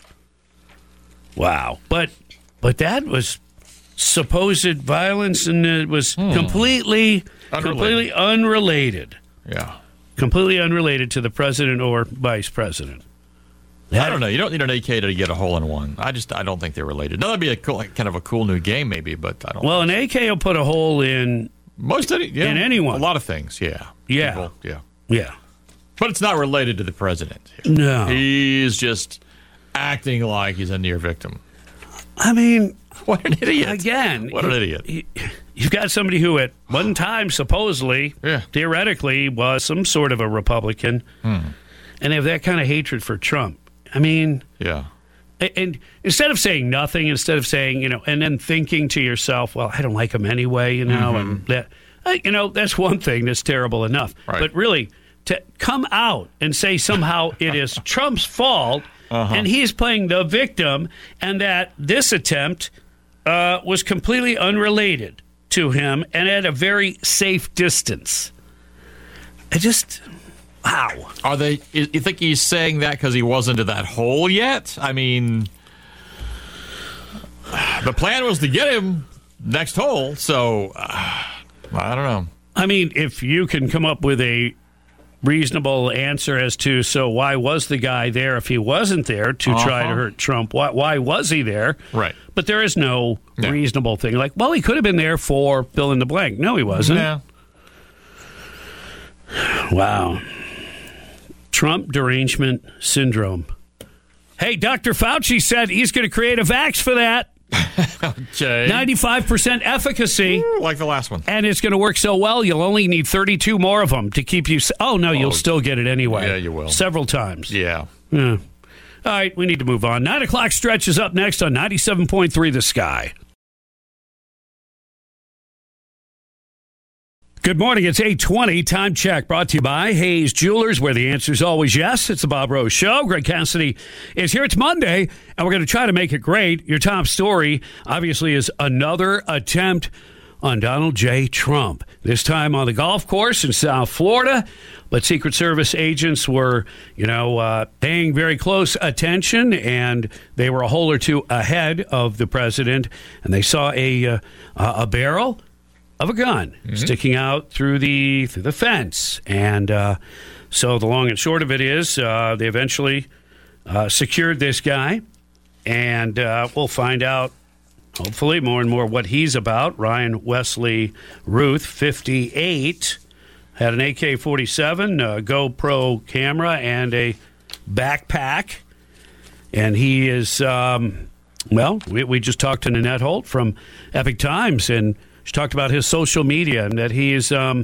Wow. But but that was supposed violence, and it was hmm. completely unrelated. completely unrelated. Yeah. Completely unrelated to the president or vice president. I don't know. You don't need an A K to get a hole in one. I just I don't think they're related. Now, that'd be a cool, like, kind of a cool new game, maybe, but I don't. Well, an A K will put a hole in most any, yeah, in anyone. A lot of things, yeah, yeah, People, yeah, yeah. But it's not related to the president. No, he's just acting like he's a near victim. I mean, what an idiot! Again, what an idiot! He, you've got somebody who, at one time, supposedly, yeah. theoretically, was some sort of a Republican, hmm. and they have that kind of hatred for Trump. I mean, yeah. And instead of saying nothing, instead of saying, you know, and then thinking to yourself, well, I don't like him anyway, you know, mm-hmm. and that, you know, that's one thing that's terrible enough. Right. But really, to come out and say somehow it is Trump's fault uh-huh. and he's playing the victim, and that this attempt uh, was completely unrelated to him and at a very safe distance. I just... Wow. Are they? You think he's saying that because he wasn't in that hole yet? I mean, the plan was to get him next hole, so uh, I don't know. I mean, if you can come up with a reasonable answer as to, so why was the guy there if he wasn't there to uh-huh. try to hurt Trump? Why, why was he there? Right. But there is no yeah. reasonable thing. Like, well, he could have been there for fill in the blank. No, he wasn't. Yeah. Wow. Trump derangement syndrome. Hey, Doctor Fauci said he's going to create a vax for that. Okay. ninety-five percent efficacy. Ooh, like the last one. And it's going to work so well, you'll only need thirty-two more of them to keep you... Oh, no, you'll oh, still get it anyway. Yeah, you will. Several times. Yeah. Yeah. All right, we need to move on. nine o'clock stretch is up next on ninety-seven point three The Sky. Good morning. It's eight twenty. Time check brought to you by Hayes Jewelers, where the answer is always yes. It's the Bob Rose Show. Greg Cassidy is here. It's Monday, and we're going to try to make it great. Your top story, obviously, is another attempt on Donald J. Trump, this time on the golf course in South Florida. But Secret Service agents were, you know, uh, paying very close attention, and they were a hole or two ahead of the president, and they saw a uh, a barrel of a gun mm-hmm. sticking out through the through the fence. And uh, so the long and short of it is uh, they eventually uh, secured this guy, and uh, we'll find out, hopefully, more and more what he's about. Ryan Wesley Ruth, fifty-eight, had an A K forty-seven, a GoPro camera, and a backpack. And he is, um, well, we, we just talked to Nanette Holt from Epic Times, and she talked about his social media and that he is, um,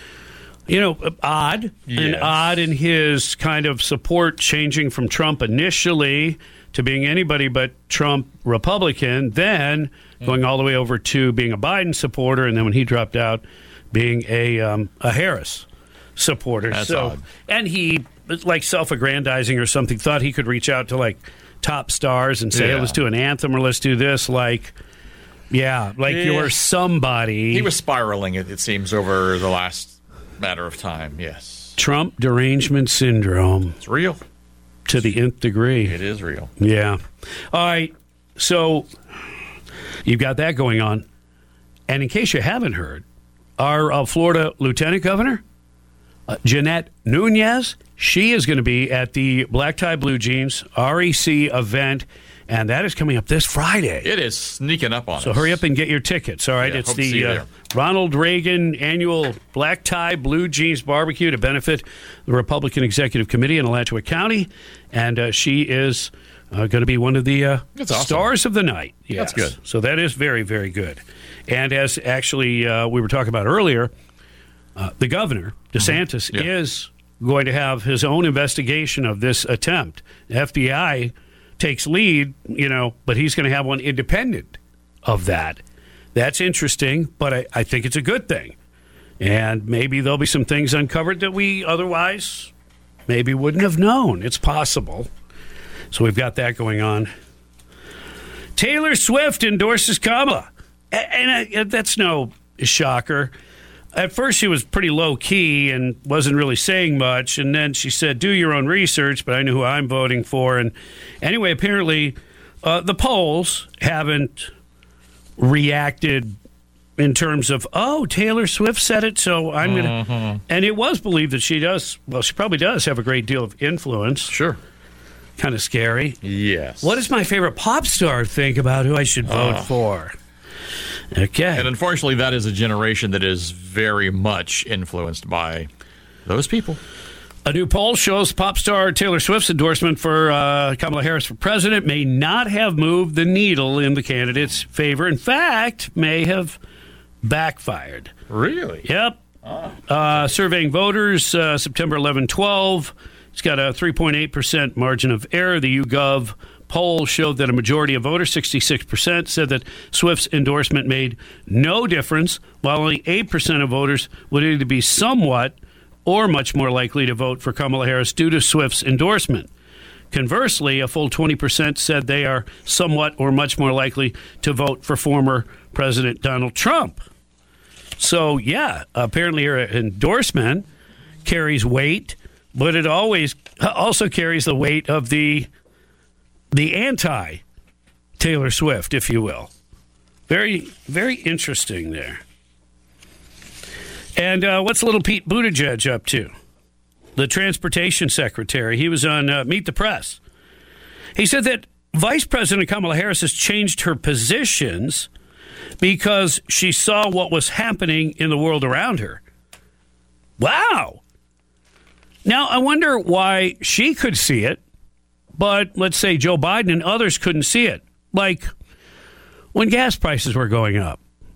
you know, odd yes. and odd in his kind of support, changing from Trump initially to being anybody but Trump Republican, then going all the way over to being a Biden supporter, and then when he dropped out, being a um, a Harris supporter. That's so, odd. And he, like self-aggrandizing or something, thought he could reach out to like top stars and say, yeah. hey, let's do an anthem or let's do this, like. Yeah, like yeah. you're somebody. He was spiraling, it, it seems, over the last matter of time, yes. Trump derangement syndrome. It's real. To the nth degree. It is real. Yeah. All right, so you've got that going on. And in case you haven't heard, our uh, Florida Lieutenant Governor, uh, Jeanette Nunez, she is going to be at the Black Tie Blue Jeans R E C event. And that is coming up this Friday. It is sneaking up on so us. So hurry up and get your tickets, all right? Yeah, it's the uh, Ronald Reagan annual Black Tie Blue Jeans Barbecue to benefit the Republican Executive Committee in Alachua County. And uh, she is uh, going to be one of the uh, awesome. stars of the night. Yes. That's good. So that is very, very good. And as actually uh, we were talking about earlier, uh, the governor, DeSantis, mm-hmm. yeah. is going to have his own investigation of this attempt. The F B I takes lead, you know, but he's going to have one independent of that. That's interesting, but I, I think it's a good thing. And maybe there'll be some things uncovered that we otherwise maybe wouldn't have known. It's possible. So we've got that going on. Taylor Swift endorses Kamala. And, and that's no shocker. At first, she was pretty low-key and wasn't really saying much. And then she said, do your own research, but I know who I'm voting for. And anyway, apparently, uh, the polls haven't reacted in terms of, oh, Taylor Swift said it, so I'm going to... Mm-hmm. And it was believed that she does, well, she probably does have a great deal of influence. Sure. kind of scary. Yes. What does my favorite pop star think about who I should vote Oh. for? Okay. And unfortunately, that is a generation that is very much influenced by those people. A new poll shows pop star Taylor Swift's endorsement for uh, Kamala Harris for president may not have moved the needle in the candidate's favor. In fact, may have backfired. Really? Yep. Uh, surveying voters uh, September eleventh, twelve. It's got a three point eight percent margin of error. The YouGov poll showed that a majority of voters, sixty-six percent, said that Swift's endorsement made no difference, while only eight percent of voters would either be somewhat or much more likely to vote for Kamala Harris due to Swift's endorsement. Conversely, a full twenty percent said they are somewhat or much more likely to vote for former President Donald Trump. So, yeah, apparently her endorsement carries weight, but it always also carries the weight of the the anti-Taylor Swift, if you will. Very, very interesting there. And uh, what's little Pete Buttigieg up to? The transportation secretary. He was on uh, Meet the Press. He said that Vice President Kamala Harris has changed her positions because she saw what was happening in the world around her. Wow. Now, I wonder why she could see it, but let's say Joe Biden and others couldn't see it. Like when gas prices were going up.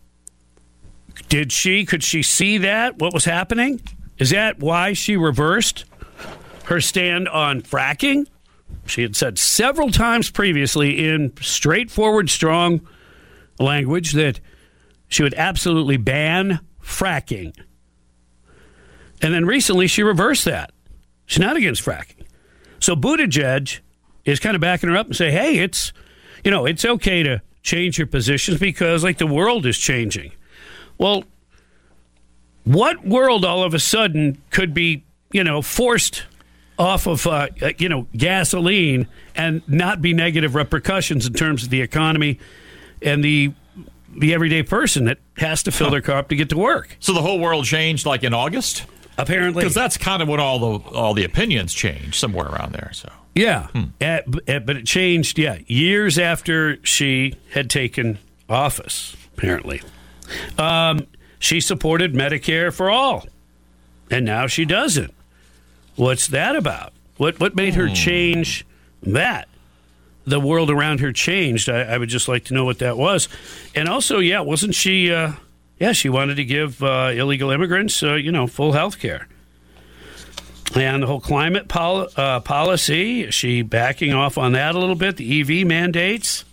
Did she, could she see that, what was happening? Is that why she reversed her stand on fracking? She had said several times previously in straightforward, strong language that she would absolutely ban fracking. And then recently she reversed that. She's not against fracking. So Buttigieg is kind of backing her up and say, hey, it's, you know, it's okay to change your positions because, like, the world is changing. Well, what world all of a sudden could be, you know, forced off of, uh, you know, gasoline and not be negative repercussions in terms of the economy and the the everyday person that has to fill their car up to get to work? So the whole world changed like in August? Apparently. Because that's kind of when all the all the opinions changed, somewhere around there. So Yeah, hmm. at, at, but it changed, yeah, years after she had taken office, apparently. Um, she supported Medicare for all, and now she doesn't. What's that about? What what made her change that? The world around her changed. I, I would just like to know what that was. And also, yeah, wasn't she, uh, yeah, she wanted to give uh, illegal immigrants, uh, you know, full health care. And the whole climate pol- uh, policy, is she backing off on that a little bit? The E V mandates?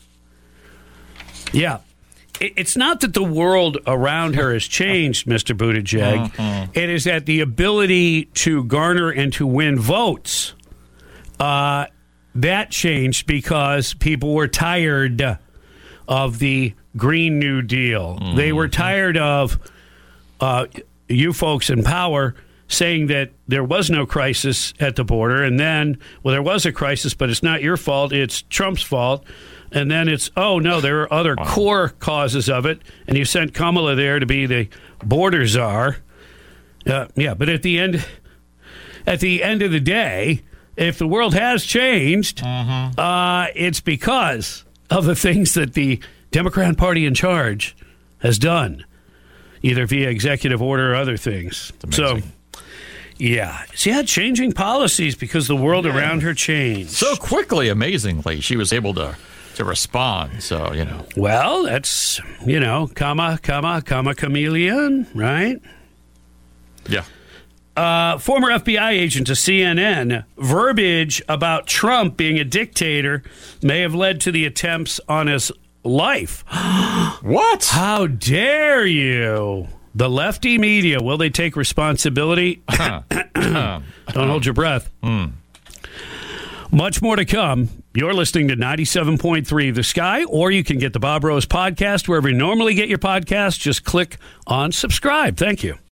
Yeah. It's not that the world around her has changed, Mister Buttigieg. Mm-hmm. It is that the ability to garner and to win votes, uh, that changed because people were tired of the Green New Deal. Mm-hmm. They were tired of uh, you folks in power saying that there was no crisis at the border, and then, well, there was a crisis, but it's not your fault, it's Trump's fault. And then it's, oh, no, there are other wow. core causes of it. And you sent Kamala there to be the border czar. Uh, yeah, but at the end at the end of the day, if the world has changed, mm-hmm. uh, it's because of the things that the Democrat Party in charge has done, either via executive order or other things. So, yeah. She had changing policies because the world yeah. around her changed. So quickly, amazingly, she was able to... to respond, so, you know. Well, that's, you know, comma, comma, comma, chameleon, right? Yeah. Uh, former F B I agent to C N N, verbiage about Trump being a dictator may have led to the attempts on his life. What? How dare you? The lefty media, will they take responsibility? Don't hold your breath. Mm. Much more to come. You're listening to ninety-seven point three The Sky, or you can get the Bob Rose podcast wherever you normally get your podcast. Just click on subscribe. Thank you.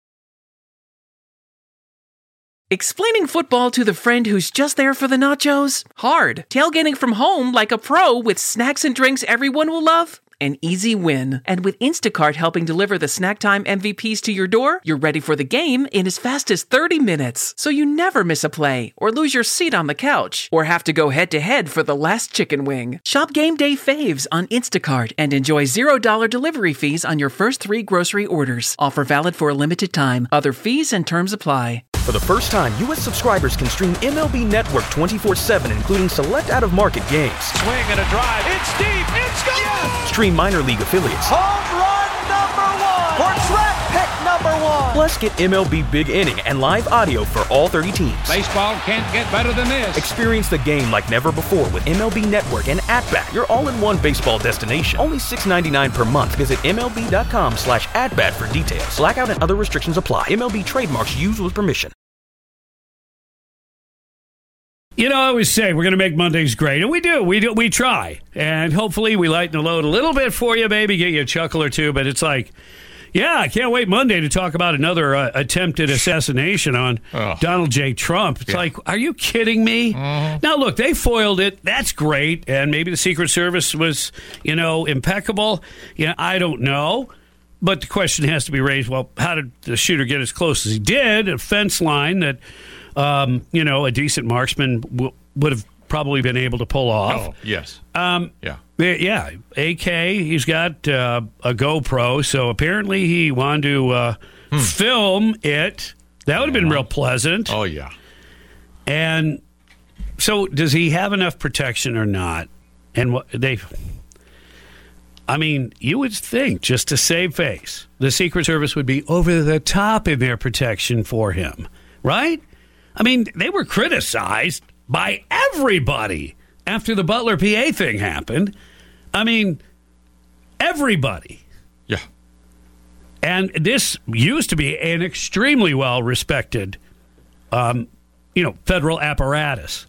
Explaining football to the friend who's just there for the nachos? Hard. Tailgating from home like a pro with snacks and drinks everyone will love? an easy win. And with Instacart helping deliver the snack time M V Ps to your door, you're ready for the game in as fast as thirty minutes. So you never miss a play or lose your seat on the couch or have to go head-to-head for the last chicken wing. Shop Game Day Faves on Instacart and enjoy zero dollars delivery fees on your first three grocery orders. Offer valid for a limited time. Other fees and terms apply. For the first time, U S subscribers can stream M L B Network twenty-four seven, including select out-of-market games. Swing and a drive. It's deep. It's gone. Yes! Stream minor league affiliates. Home run number one. Or draft pick number one. Plus, get M L B Big Inning and live audio for all thirty teams. Baseball can't get better than this. Experience the game like never before with M L B Network and At-Bat, your all-in-one baseball destination. Only six dollars and ninety-nine cents per month. Visit MLB.com slash at-bat for details. Blackout and other restrictions apply. M L B trademarks used with permission. You know, I always say we're going to make Mondays great, and we do. We do. We try, and hopefully we lighten the load a little bit for you, maybe get you a chuckle or two. But it's like, yeah, I can't wait Monday to talk about another uh, attempted assassination on oh. Donald J. Trump. It's yeah. like, are you kidding me? Mm-hmm. Now, look, they foiled it. That's great, and maybe the Secret Service was, you know, impeccable. You know, I don't know. But the question has to be raised, well, how did the shooter get as close as he did? A fence line that... Um, you know, a decent marksman w- would have probably been able to pull off. Oh, yes. Um, yeah. Yeah. A K, he's got uh, a GoPro, so apparently he wanted to uh, hmm. film it. That would have been real pleasant. Oh, yeah. And so does he have enough protection or not? And what they... I mean, you would think, just to save face, the Secret Service would be over the top in their protection for him, right? I mean, they were criticized by everybody after the Butler P A thing happened. I mean, everybody. Yeah. And this used to be an extremely well-respected, um, you know, federal apparatus.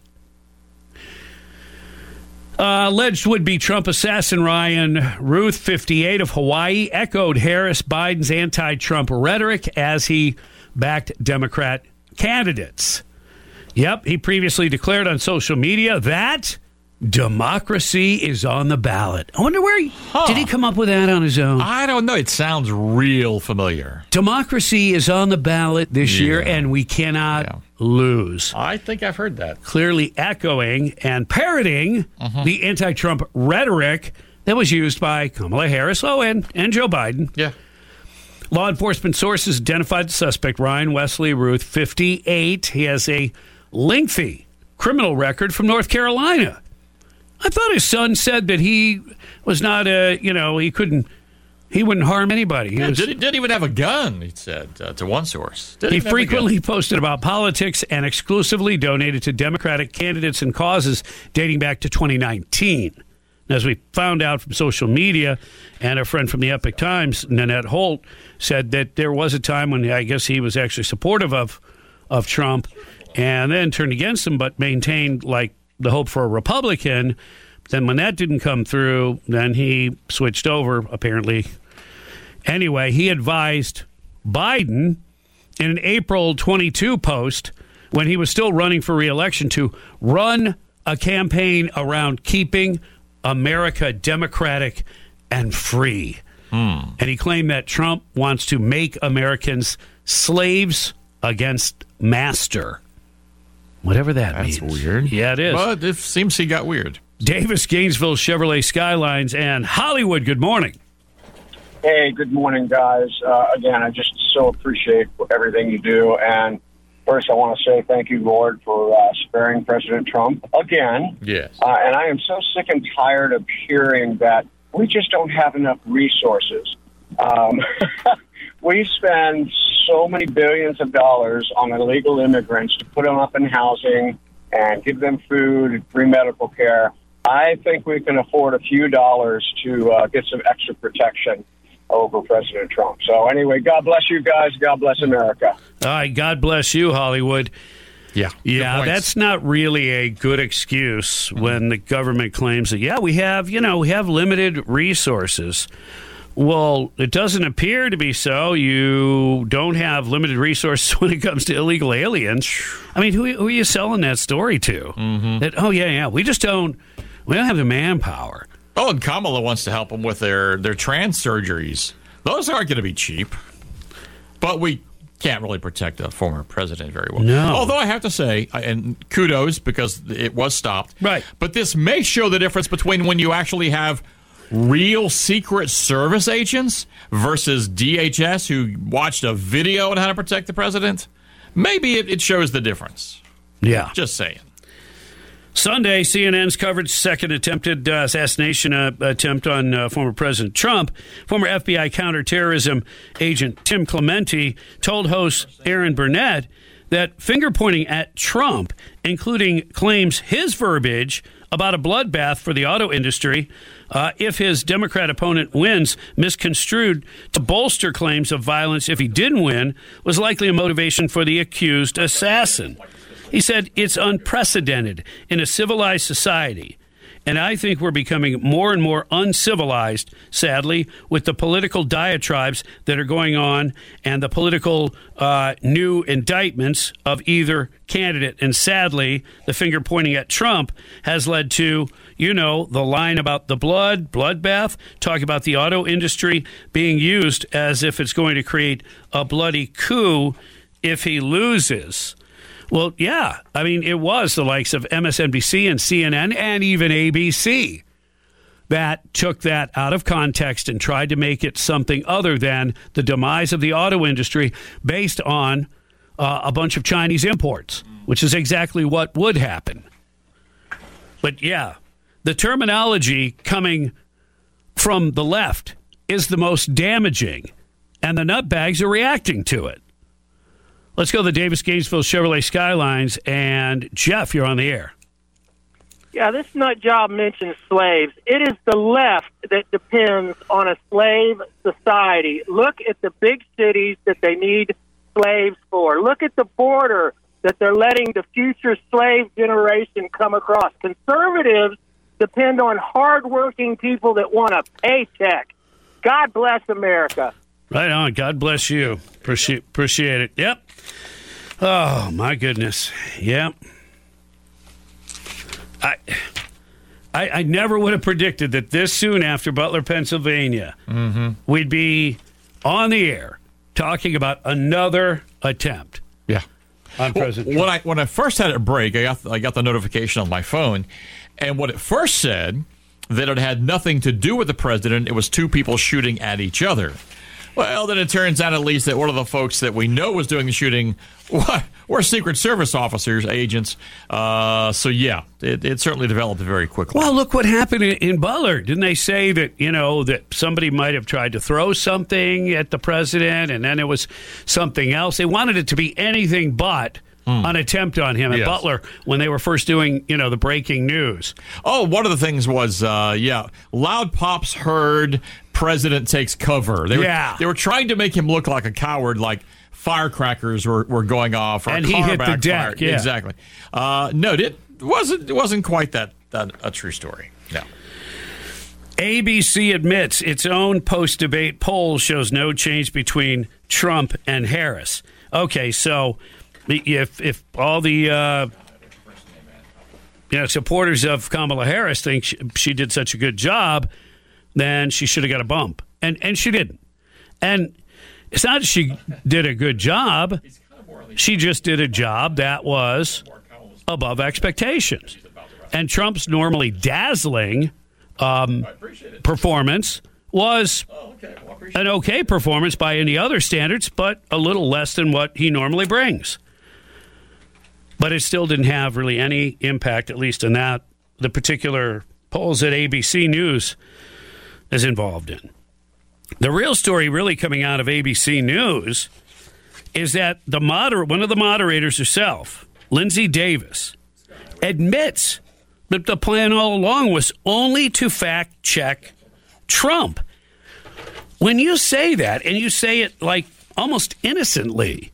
Uh, alleged would-be Trump assassin Ryan Ruth, fifty-eight, of Hawaii, echoed Harris Biden's anti-Trump rhetoric as he backed Democrat candidates. Yep, he previously declared on social media that democracy is on the ballot. I wonder where he... Huh. Did he come up with that on his own? I don't know. It sounds real familiar. Democracy is on the ballot this yeah. year, and we cannot yeah. lose. I think I've heard that. Clearly echoing and parroting uh-huh. the anti-Trump rhetoric that was used by Kamala Harris, oh, and, and Joe Biden. Yeah. Law enforcement sources identified the suspect, Ryan Wesley Ruth, fifty-eight. He has a lengthy criminal record from North Carolina. I thought his son said that he was not a, you know, he couldn't, he wouldn't harm anybody. He yeah, was, didn't, didn't even have a gun, he said, uh, to one source. Didn't he frequently posted about politics and exclusively donated to Democratic candidates and causes dating back to twenty nineteen. As we found out from social media, and a friend from the Epic Times, Nanette Holt, said that there was a time when I guess he was actually supportive of of Trump and then turned against him, but maintained like the hope for a Republican. Then when that didn't come through, then he switched over, apparently. Anyway, he advised Biden in an April twenty-two post when he was still running for re-election to run a campaign around keeping America democratic and free. Hmm. And he claimed that Trump wants to make Americans slaves against master. Whatever that That's means. That's weird. Yeah, it is. But it seems he got weird. Davis, Gainesville, Chevrolet Skylines, and Hollywood, good morning. Hey, good morning, guys. Uh, again, I just so appreciate everything you do. And first, I want to say thank you, Lord, for uh, sparing President Trump again. Yes. Uh, and I am so sick and tired of hearing that we just don't have enough resources. Um, we spend so many billions of dollars on illegal immigrants to put them up in housing and give them food and free medical care. I think we can afford a few dollars to uh, get some extra protection over President Trump. So anyway, God bless you guys. God bless America. All right, God bless you, Hollywood. Yeah. Yeah, that's not really a good excuse mm-hmm. when the government claims that, yeah, we have, you know, we have limited resources. Well, it doesn't appear to be so. You don't have limited resources when it comes to illegal aliens. I mean, who, who are you selling that story to? Mm-hmm. That, oh, yeah, yeah, we just don't, we don't have the manpower. Oh, and Kamala wants to help them with their, their trans surgeries. Those aren't going to be cheap. But we can't really protect a former president very well. No. Although I have to say, and kudos because it was stopped. Right. But this may show the difference between when you actually have real Secret Service agents versus D H S who watched a video on how to protect the president. Maybe it, it shows the difference. Yeah. Just saying. Sunday, C N N's covered second attempted uh, assassination uh, attempt on uh, former President Trump. Former F B I counterterrorism agent Tim Clementi told host Aaron Burnett that finger-pointing at Trump, including claims his verbiage about a bloodbath for the auto industry uh, if his Democrat opponent wins, misconstrued to bolster claims of violence if he didn't win, was likely a motivation for the accused assassin. He said, it's unprecedented in a civilized society. And I think we're becoming more and more uncivilized, sadly, with the political diatribes that are going on and the political uh, new indictments of either candidate. And sadly, the finger pointing at Trump has led to, you know, the line about the blood, bloodbath, talking about the auto industry being used as if it's going to create a bloody coup if he loses. Well, yeah. I mean, it was the likes of M S N B C and C N N and even A B C that took that out of context and tried to make it something other than the demise of the auto industry based on uh, a bunch of Chinese imports, which is exactly what would happen. But, yeah, the terminology coming from the left is the most damaging, and the nutbags are reacting to it. Let's go to the Davis Gainesville Chevrolet Skylines. And, Jeff, you're on the air. Yeah, this nut job mentions slaves. It is the left that depends on a slave society. Look at the big cities that they need slaves for. Look at the border that they're letting the future slave generation come across. Conservatives depend on hardworking people that want a paycheck. God bless America. Right on. God bless you. Appreciate, appreciate it. Yep. Oh, my goodness. Yep. I, I I never would have predicted that this soon after Butler, Pennsylvania, mm-hmm. we'd be on the air talking about another attempt. Yeah. On President well, Trump. when I when I first had it break, I got I got the notification on my phone, and what it first said that it had nothing to do with the president. It was two people shooting at each other. Well, then it turns out at least that one of the folks that we know was doing the shooting were Secret Service officers, agents. Uh, so, yeah, it, it certainly developed very quickly. Well, look what happened in, in Butler. Didn't they say that, you know, that somebody might have tried to throw something at the president and then it was something else? They wanted it to be anything but mm. an attempt on him at yes. Butler when they were first doing, you know, the breaking news. Oh, one of the things was, uh, yeah, loud pops heard, president takes cover. They were, yeah. They were trying to make him look like a coward, like firecrackers were, were going off. Or and a he car hit the deck. Yeah. Yeah. Exactly. Uh, no, it wasn't, it wasn't quite that, that a true story. No. A B C admits its own post-debate poll shows no change between Trump and Harris. Okay, so if if all the uh, you know supporters of Kamala Harris think she, she did such a good job, then she should have got a bump, and and she didn't. And it's not that she did a good job; she just did a job that was above expectations. And Trump's normally dazzling um, performance was an okay performance by any other standards, but a little less than what he normally brings. But it still didn't have really any impact, at least in that, the particular polls that A B C News is involved in. The real story really coming out of A B C News is that the moder- one of the moderators herself, Lindsay Davis, admits that the plan all along was only to fact-check Trump. When you say that, and you say it like almost innocently,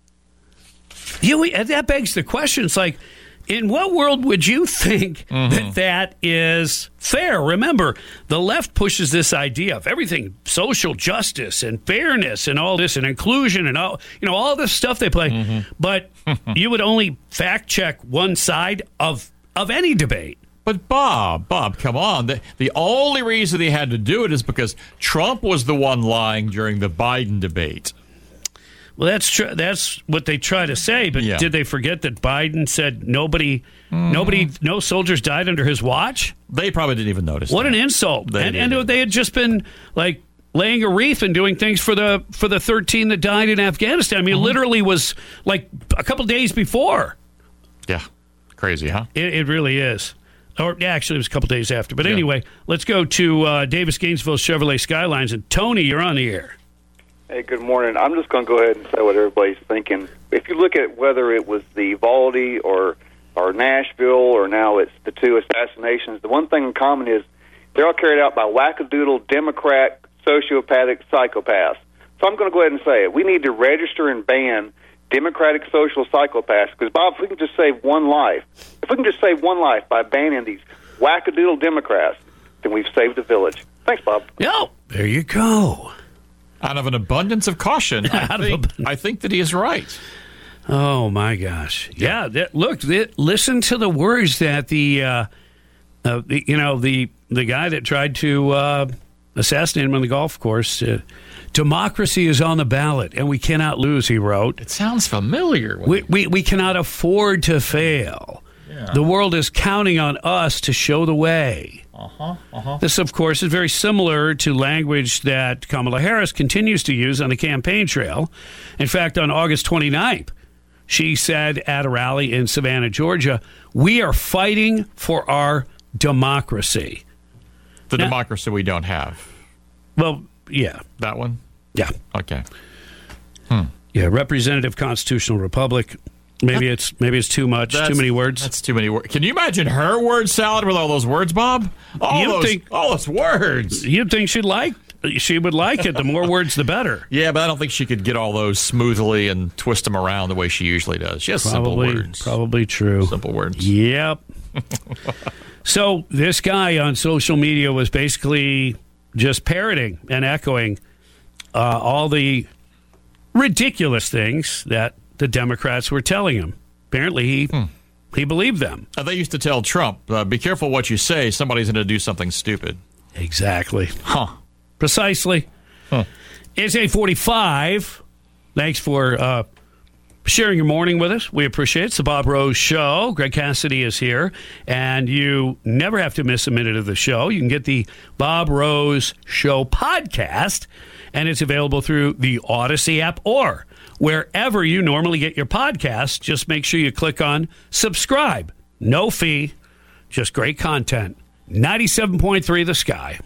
you that begs the question. It's like, in what world would you think mm-hmm. that that is fair? Remember, the left pushes this idea of everything, social justice and fairness and all this and inclusion and all, you know, all this stuff they play. Mm-hmm. But you would only fact check one side of of any debate. But Bob, Bob, come on. The, the only reason he had to do it is because Trump was the one lying during the Biden debate. Well, that's true. That's what they try to say. But Yeah. did they forget that Biden said nobody, nobody, no soldiers died under his watch? They probably didn't even notice. What that. an insult! They and didn't. and they had just been like laying a wreath and doing things for the for the thirteen that died in Afghanistan. I mean, it literally was like a couple days before. Yeah, crazy, huh? It, it really is. Or yeah, actually, it was a couple days after. But Yeah. anyway, let's go to uh, Davis Gainesville Chevrolet Skylines. And Tony, you're on the air. Hey, good morning. I'm just going to go ahead and say what everybody's thinking. If you look at whether it was the Uvalde or or Nashville or now it's the two assassinations, the one thing in common is they're all carried out by wackadoodle, Democrat, sociopathic psychopaths. So I'm going to go ahead and say it. We need to register and ban Democratic social psychopaths because, Bob, if we can just save one life, if we can just save one life by banning these wackadoodle Democrats, then we've saved the village. Thanks, Bob. Yo, there you go. Out of an abundance of caution, I think, I think that he is right. Oh my gosh! Yeah, that, look, th- listen to the words that the, uh, uh, the, you know, the the guy that tried to uh, assassinate him on the golf course. Uh, Democracy is on the ballot, and we cannot lose. He wrote. It sounds familiar. We we, we cannot afford to fail. Yeah. The world is counting on us to show the way. Uh-huh, uh-huh. This, of course, is very similar to language that Kamala Harris continues to use on the campaign trail. In fact, on August twenty-ninth, she said at a rally in Savannah, Georgia, "We are fighting for our democracy." The Now- democracy we don't have. Well, yeah. That one? Yeah. Okay. Yeah, representative constitutional republic. Maybe it's maybe it's too much, too That's- many words. That's too many words. Can you imagine her word salad with all those words, Bob? All You'd those, think- all those words. You'd think she'd like she would like it. The more words, the better. Yeah, but I don't think she could get all those smoothly and twist them around the way she usually does. She has Probably, simple words. probably true. Simple words. Yep. So this guy on social media was basically just parroting and echoing uh, all the ridiculous things that the Democrats were telling him. Apparently, he Hmm. he believed them. Uh, they used to tell Trump, uh, be careful what you say. Somebody's going to do something stupid. Exactly. Huh. Precisely. Huh. It's eight forty-five. Thanks for uh, sharing your morning with us. We appreciate it. It's the Bob Rose Show. Greg Cassidy is here, and you never have to miss a minute of the show. You can get the Bob Rose Show podcast, and it's available through the Odyssey app or wherever you normally get your podcasts. Just make sure you click on subscribe. No fee, just great content. ninety-seven point three The Sky.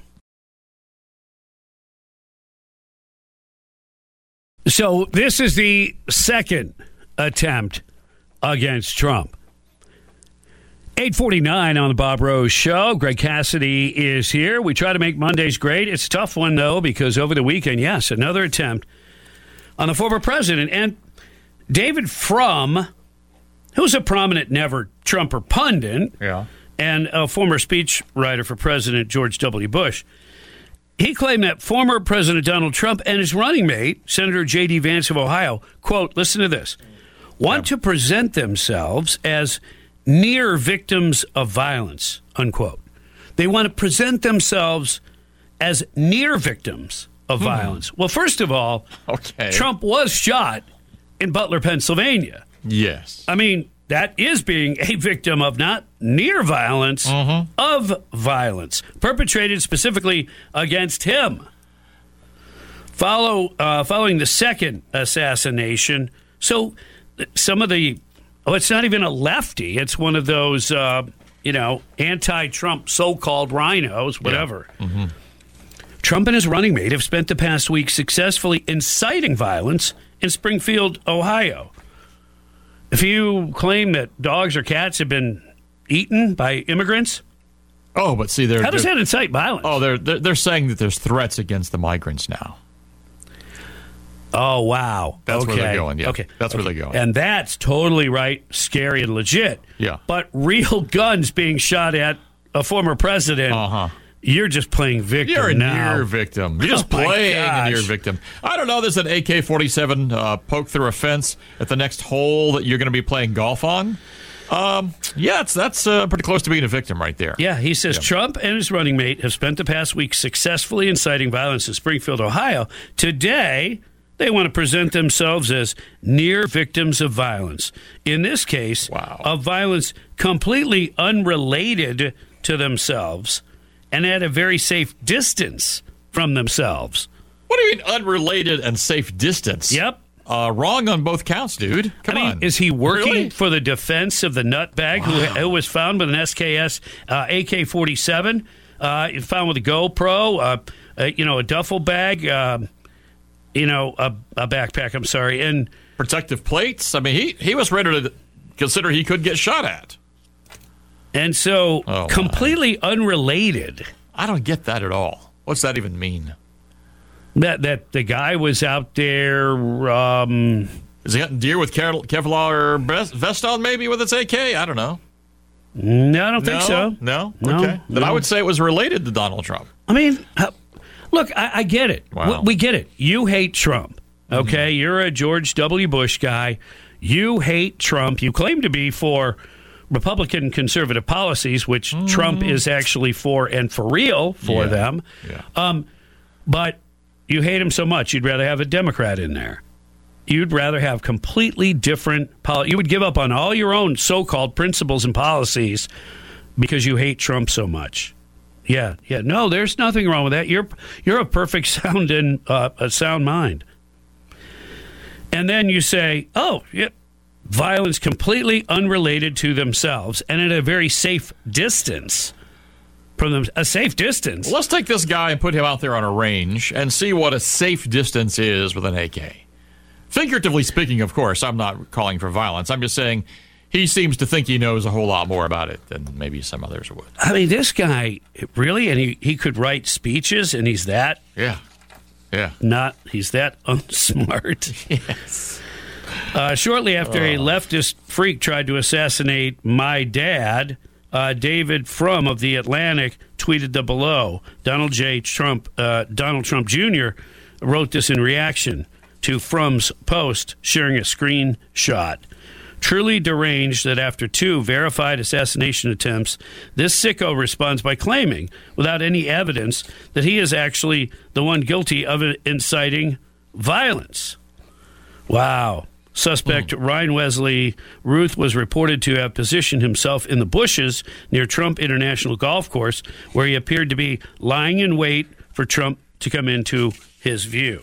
So this is the second attempt against Trump. eight forty-nine on the Bob Rose Show. Greg Cassidy is here. We try to make Mondays great. It's a tough one, though, because over the weekend, yes, another attempt on the former president. And David Frum, who's a prominent never Trumper pundit Yeah. and a former speechwriter for President George W. Bush, he claimed that former President Donald Trump and his running mate, Senator J D. Vance of Ohio, quote, listen to this, want to present themselves as near victims of violence, unquote. They want to present themselves as near victims of Hmm. violence. Well, first of all, Okay. Trump was shot in Butler, Pennsylvania. Yes. I mean, that is being a victim of not near violence, Mm-hmm. of violence, perpetrated specifically against him. Follow, uh, following the second assassination, so some of the, oh, it's not even a lefty. It's one of those, uh, you know, anti-Trump so-called rhinos, whatever. Yeah. Mm-hmm. Trump and his running mate have spent the past week successfully inciting violence in Springfield, Ohio. If you claim that dogs or cats have been eaten by immigrants, Oh, but see, they're how does they're- that incite violence? Oh, they're, they're they're saying that there's threats against the migrants now. Oh, wow. That's okay. where they're going. Yeah. Okay. That's where Okay. they're going. And that's totally right, scary and legit. Yeah. But real guns being shot at a former president, Uh-huh. you're just playing victim You're a now. near victim. You're just Oh, my playing a gosh. near victim. I don't know. There's an A K forty-seven uh, poke through a fence at the next hole that you're going to be playing golf on. Um, yeah, it's, that's uh, pretty close to being a victim right there. Yeah, he says Yeah. Trump and his running mate have spent the past week successfully inciting violence in Springfield, Ohio. Today, they want to present themselves as near victims of violence. In this case, Wow. of violence completely unrelated to themselves and at a very safe distance from themselves. What do you mean unrelated and safe distance? Yep. Uh, wrong on both counts, dude. Come I mean, on. is he working Really? for the defense of the nutbag who, who was found with an S K S uh, A K forty-seven, uh, found with a GoPro, uh, uh, you know, a duffel bag, um, you know, a, a backpack, I'm sorry, and protective plates? I mean, he, he was ready to consider he could get shot at. And so, Oh, completely unrelated. I don't get that at all. What's that even mean? That that the guy was out there. Um, Is he hunting deer with Kev- Kevlar vest- vest on, maybe with its A K? I don't know. No, I don't think No? so. No? No, Okay. Then no. I would say it was related to Donald Trump. I mean, uh, look, I, I get it. Wow. We, we get it. You hate Trump. Okay, mm-hmm. You're a George W. Bush guy. You hate Trump. You claim to be for Republican conservative policies, which mm. Trump is actually for and for real for yeah. them. Yeah. Um, but you hate him so much, you'd rather have a Democrat in there. You'd rather have completely different policy. You would give up on all your own so-called principles and policies because you hate Trump so much. Yeah, yeah. No, there's nothing wrong with that. You're you're a perfect sound and uh, a sound mind. And then you say, oh, yeah, violence completely unrelated to themselves and at a very safe distance from them. A safe distance. Well, let's take this guy and put him out there on a range and see what a safe distance is with an A K. Figuratively speaking, of course, I'm not calling for violence. I'm just saying he seems to think he knows a whole lot more about it than maybe some others would. I mean, this guy, really, and he, he could write speeches, and he's that. Yeah. Yeah. Not, he's that unsmart. Yes. Uh, shortly after oh. a leftist freak tried to assassinate my dad, uh, David Frum of The Atlantic tweeted the below. Donald J. Trump, uh, Donald Trump Junior wrote this in reaction to Frum's post, sharing a screenshot. Truly deranged that after two verified assassination attempts, this sicko responds by claiming, without any evidence, that he is actually the one guilty of inciting violence. Wow. Suspect mm. Ryan Wesley Ruth was reported to have positioned himself in the bushes near Trump International Golf Course, where he appeared to be lying in wait for Trump to come into his view.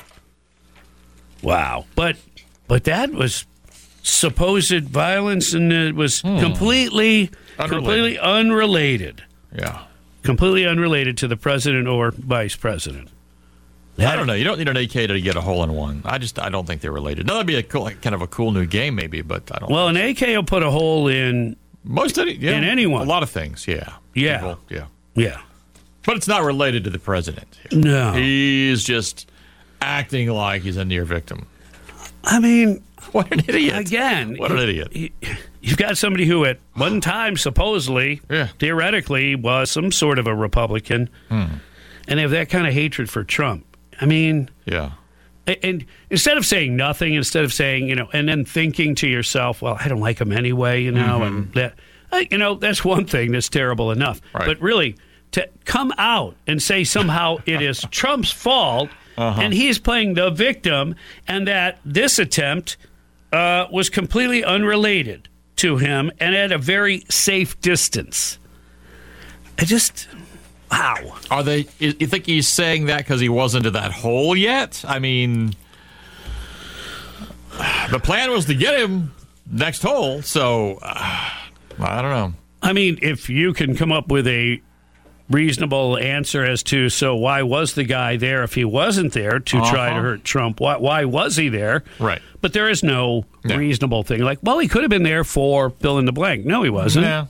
Wow. But but that was supposed violence, and it was hmm. completely unrelated. completely unrelated. Yeah. Completely unrelated to the president or vice president. I don't know. You don't need an A K to get a hole in one. I just I don't think they're related. No, that'd be a cool, kind of a cool new game, maybe, but I don't. Well, an A K will put a hole in most any, yeah, in anyone. A lot of things, yeah, yeah, People, yeah, yeah. But it's not related to the president. No, he's just acting like he's a near victim. I mean, what an idiot! Again, what an idiot! You've got somebody who, at one time, supposedly, yeah. theoretically, was some sort of a Republican, hmm. and they have that kind of hatred for Trump. I mean, yeah. And instead of saying nothing, instead of saying, you know, and then thinking to yourself, well, I don't like him anyway, you know, mm-hmm. and that, you know, that's one thing that's terrible enough. Right. But really, to come out and say somehow it is Trump's fault uh-huh. and he's playing the victim, and that this attempt uh, was completely unrelated to him and at a very safe distance. I just... Wow. Are they? You think he's saying that because he wasn't in that hole yet? I mean, the plan was to get him next hole, so uh, I don't know. I mean, if you can come up with a reasonable answer as to, so why was the guy there if he wasn't there to uh-huh. try to hurt Trump? Why, why was he there? Right. But there is no yeah. reasonable thing. Like, well, he could have been there for fill in the blank. No, he wasn't. Yeah.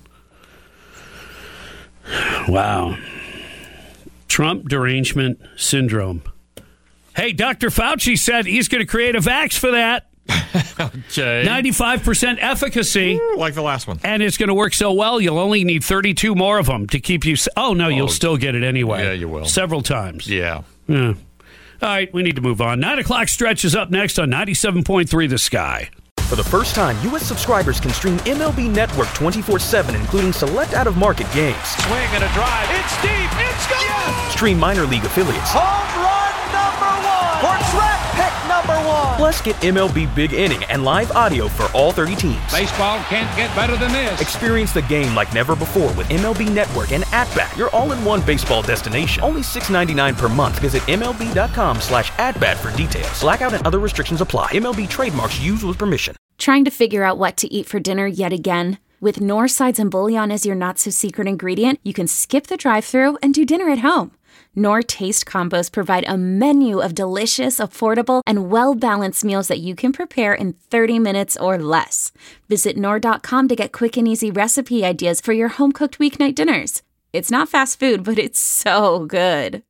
Wow. Trump derangement syndrome. Hey, Doctor Fauci said he's going to create a vax for that. Okay. ninety-five percent efficacy. Ooh, like the last one. And it's going to work so well, you'll only need thirty-two more of them to keep you... Oh, no, you'll oh, still get it anyway. Yeah, you will. Several times. Yeah. Yeah. All right, we need to move on. Nine o'clock stretch is up next on ninety-seven point three The Sky. For the first time, U S subscribers can stream M L B Network twenty-four seven, including select out-of-market games. Swing and a drive. It's deep. It's gone. Yes! Stream minor league affiliates. Home run number one. For draft pick number one. Plus, get M L B Big Inning and live audio for all thirty teams. Baseball can't get better than this. Experience the game like never before with M L B Network and At-Bat, your all-in-one baseball destination. Only six dollars and ninety-nine cents per month. Visit MLB.com slash at-bat for details. Blackout and other restrictions apply. M L B trademarks used with permission. Trying to figure out what to eat for dinner yet again? With Knorr sides and bouillon as your not-so-secret ingredient, you can skip the drive-thru and do dinner at home. Knorr Taste Combos provide a menu of delicious, affordable, and well-balanced meals that you can prepare in thirty minutes or less. Visit Knorr dot com to get quick and easy recipe ideas for your home-cooked weeknight dinners. It's not fast food, but it's so good.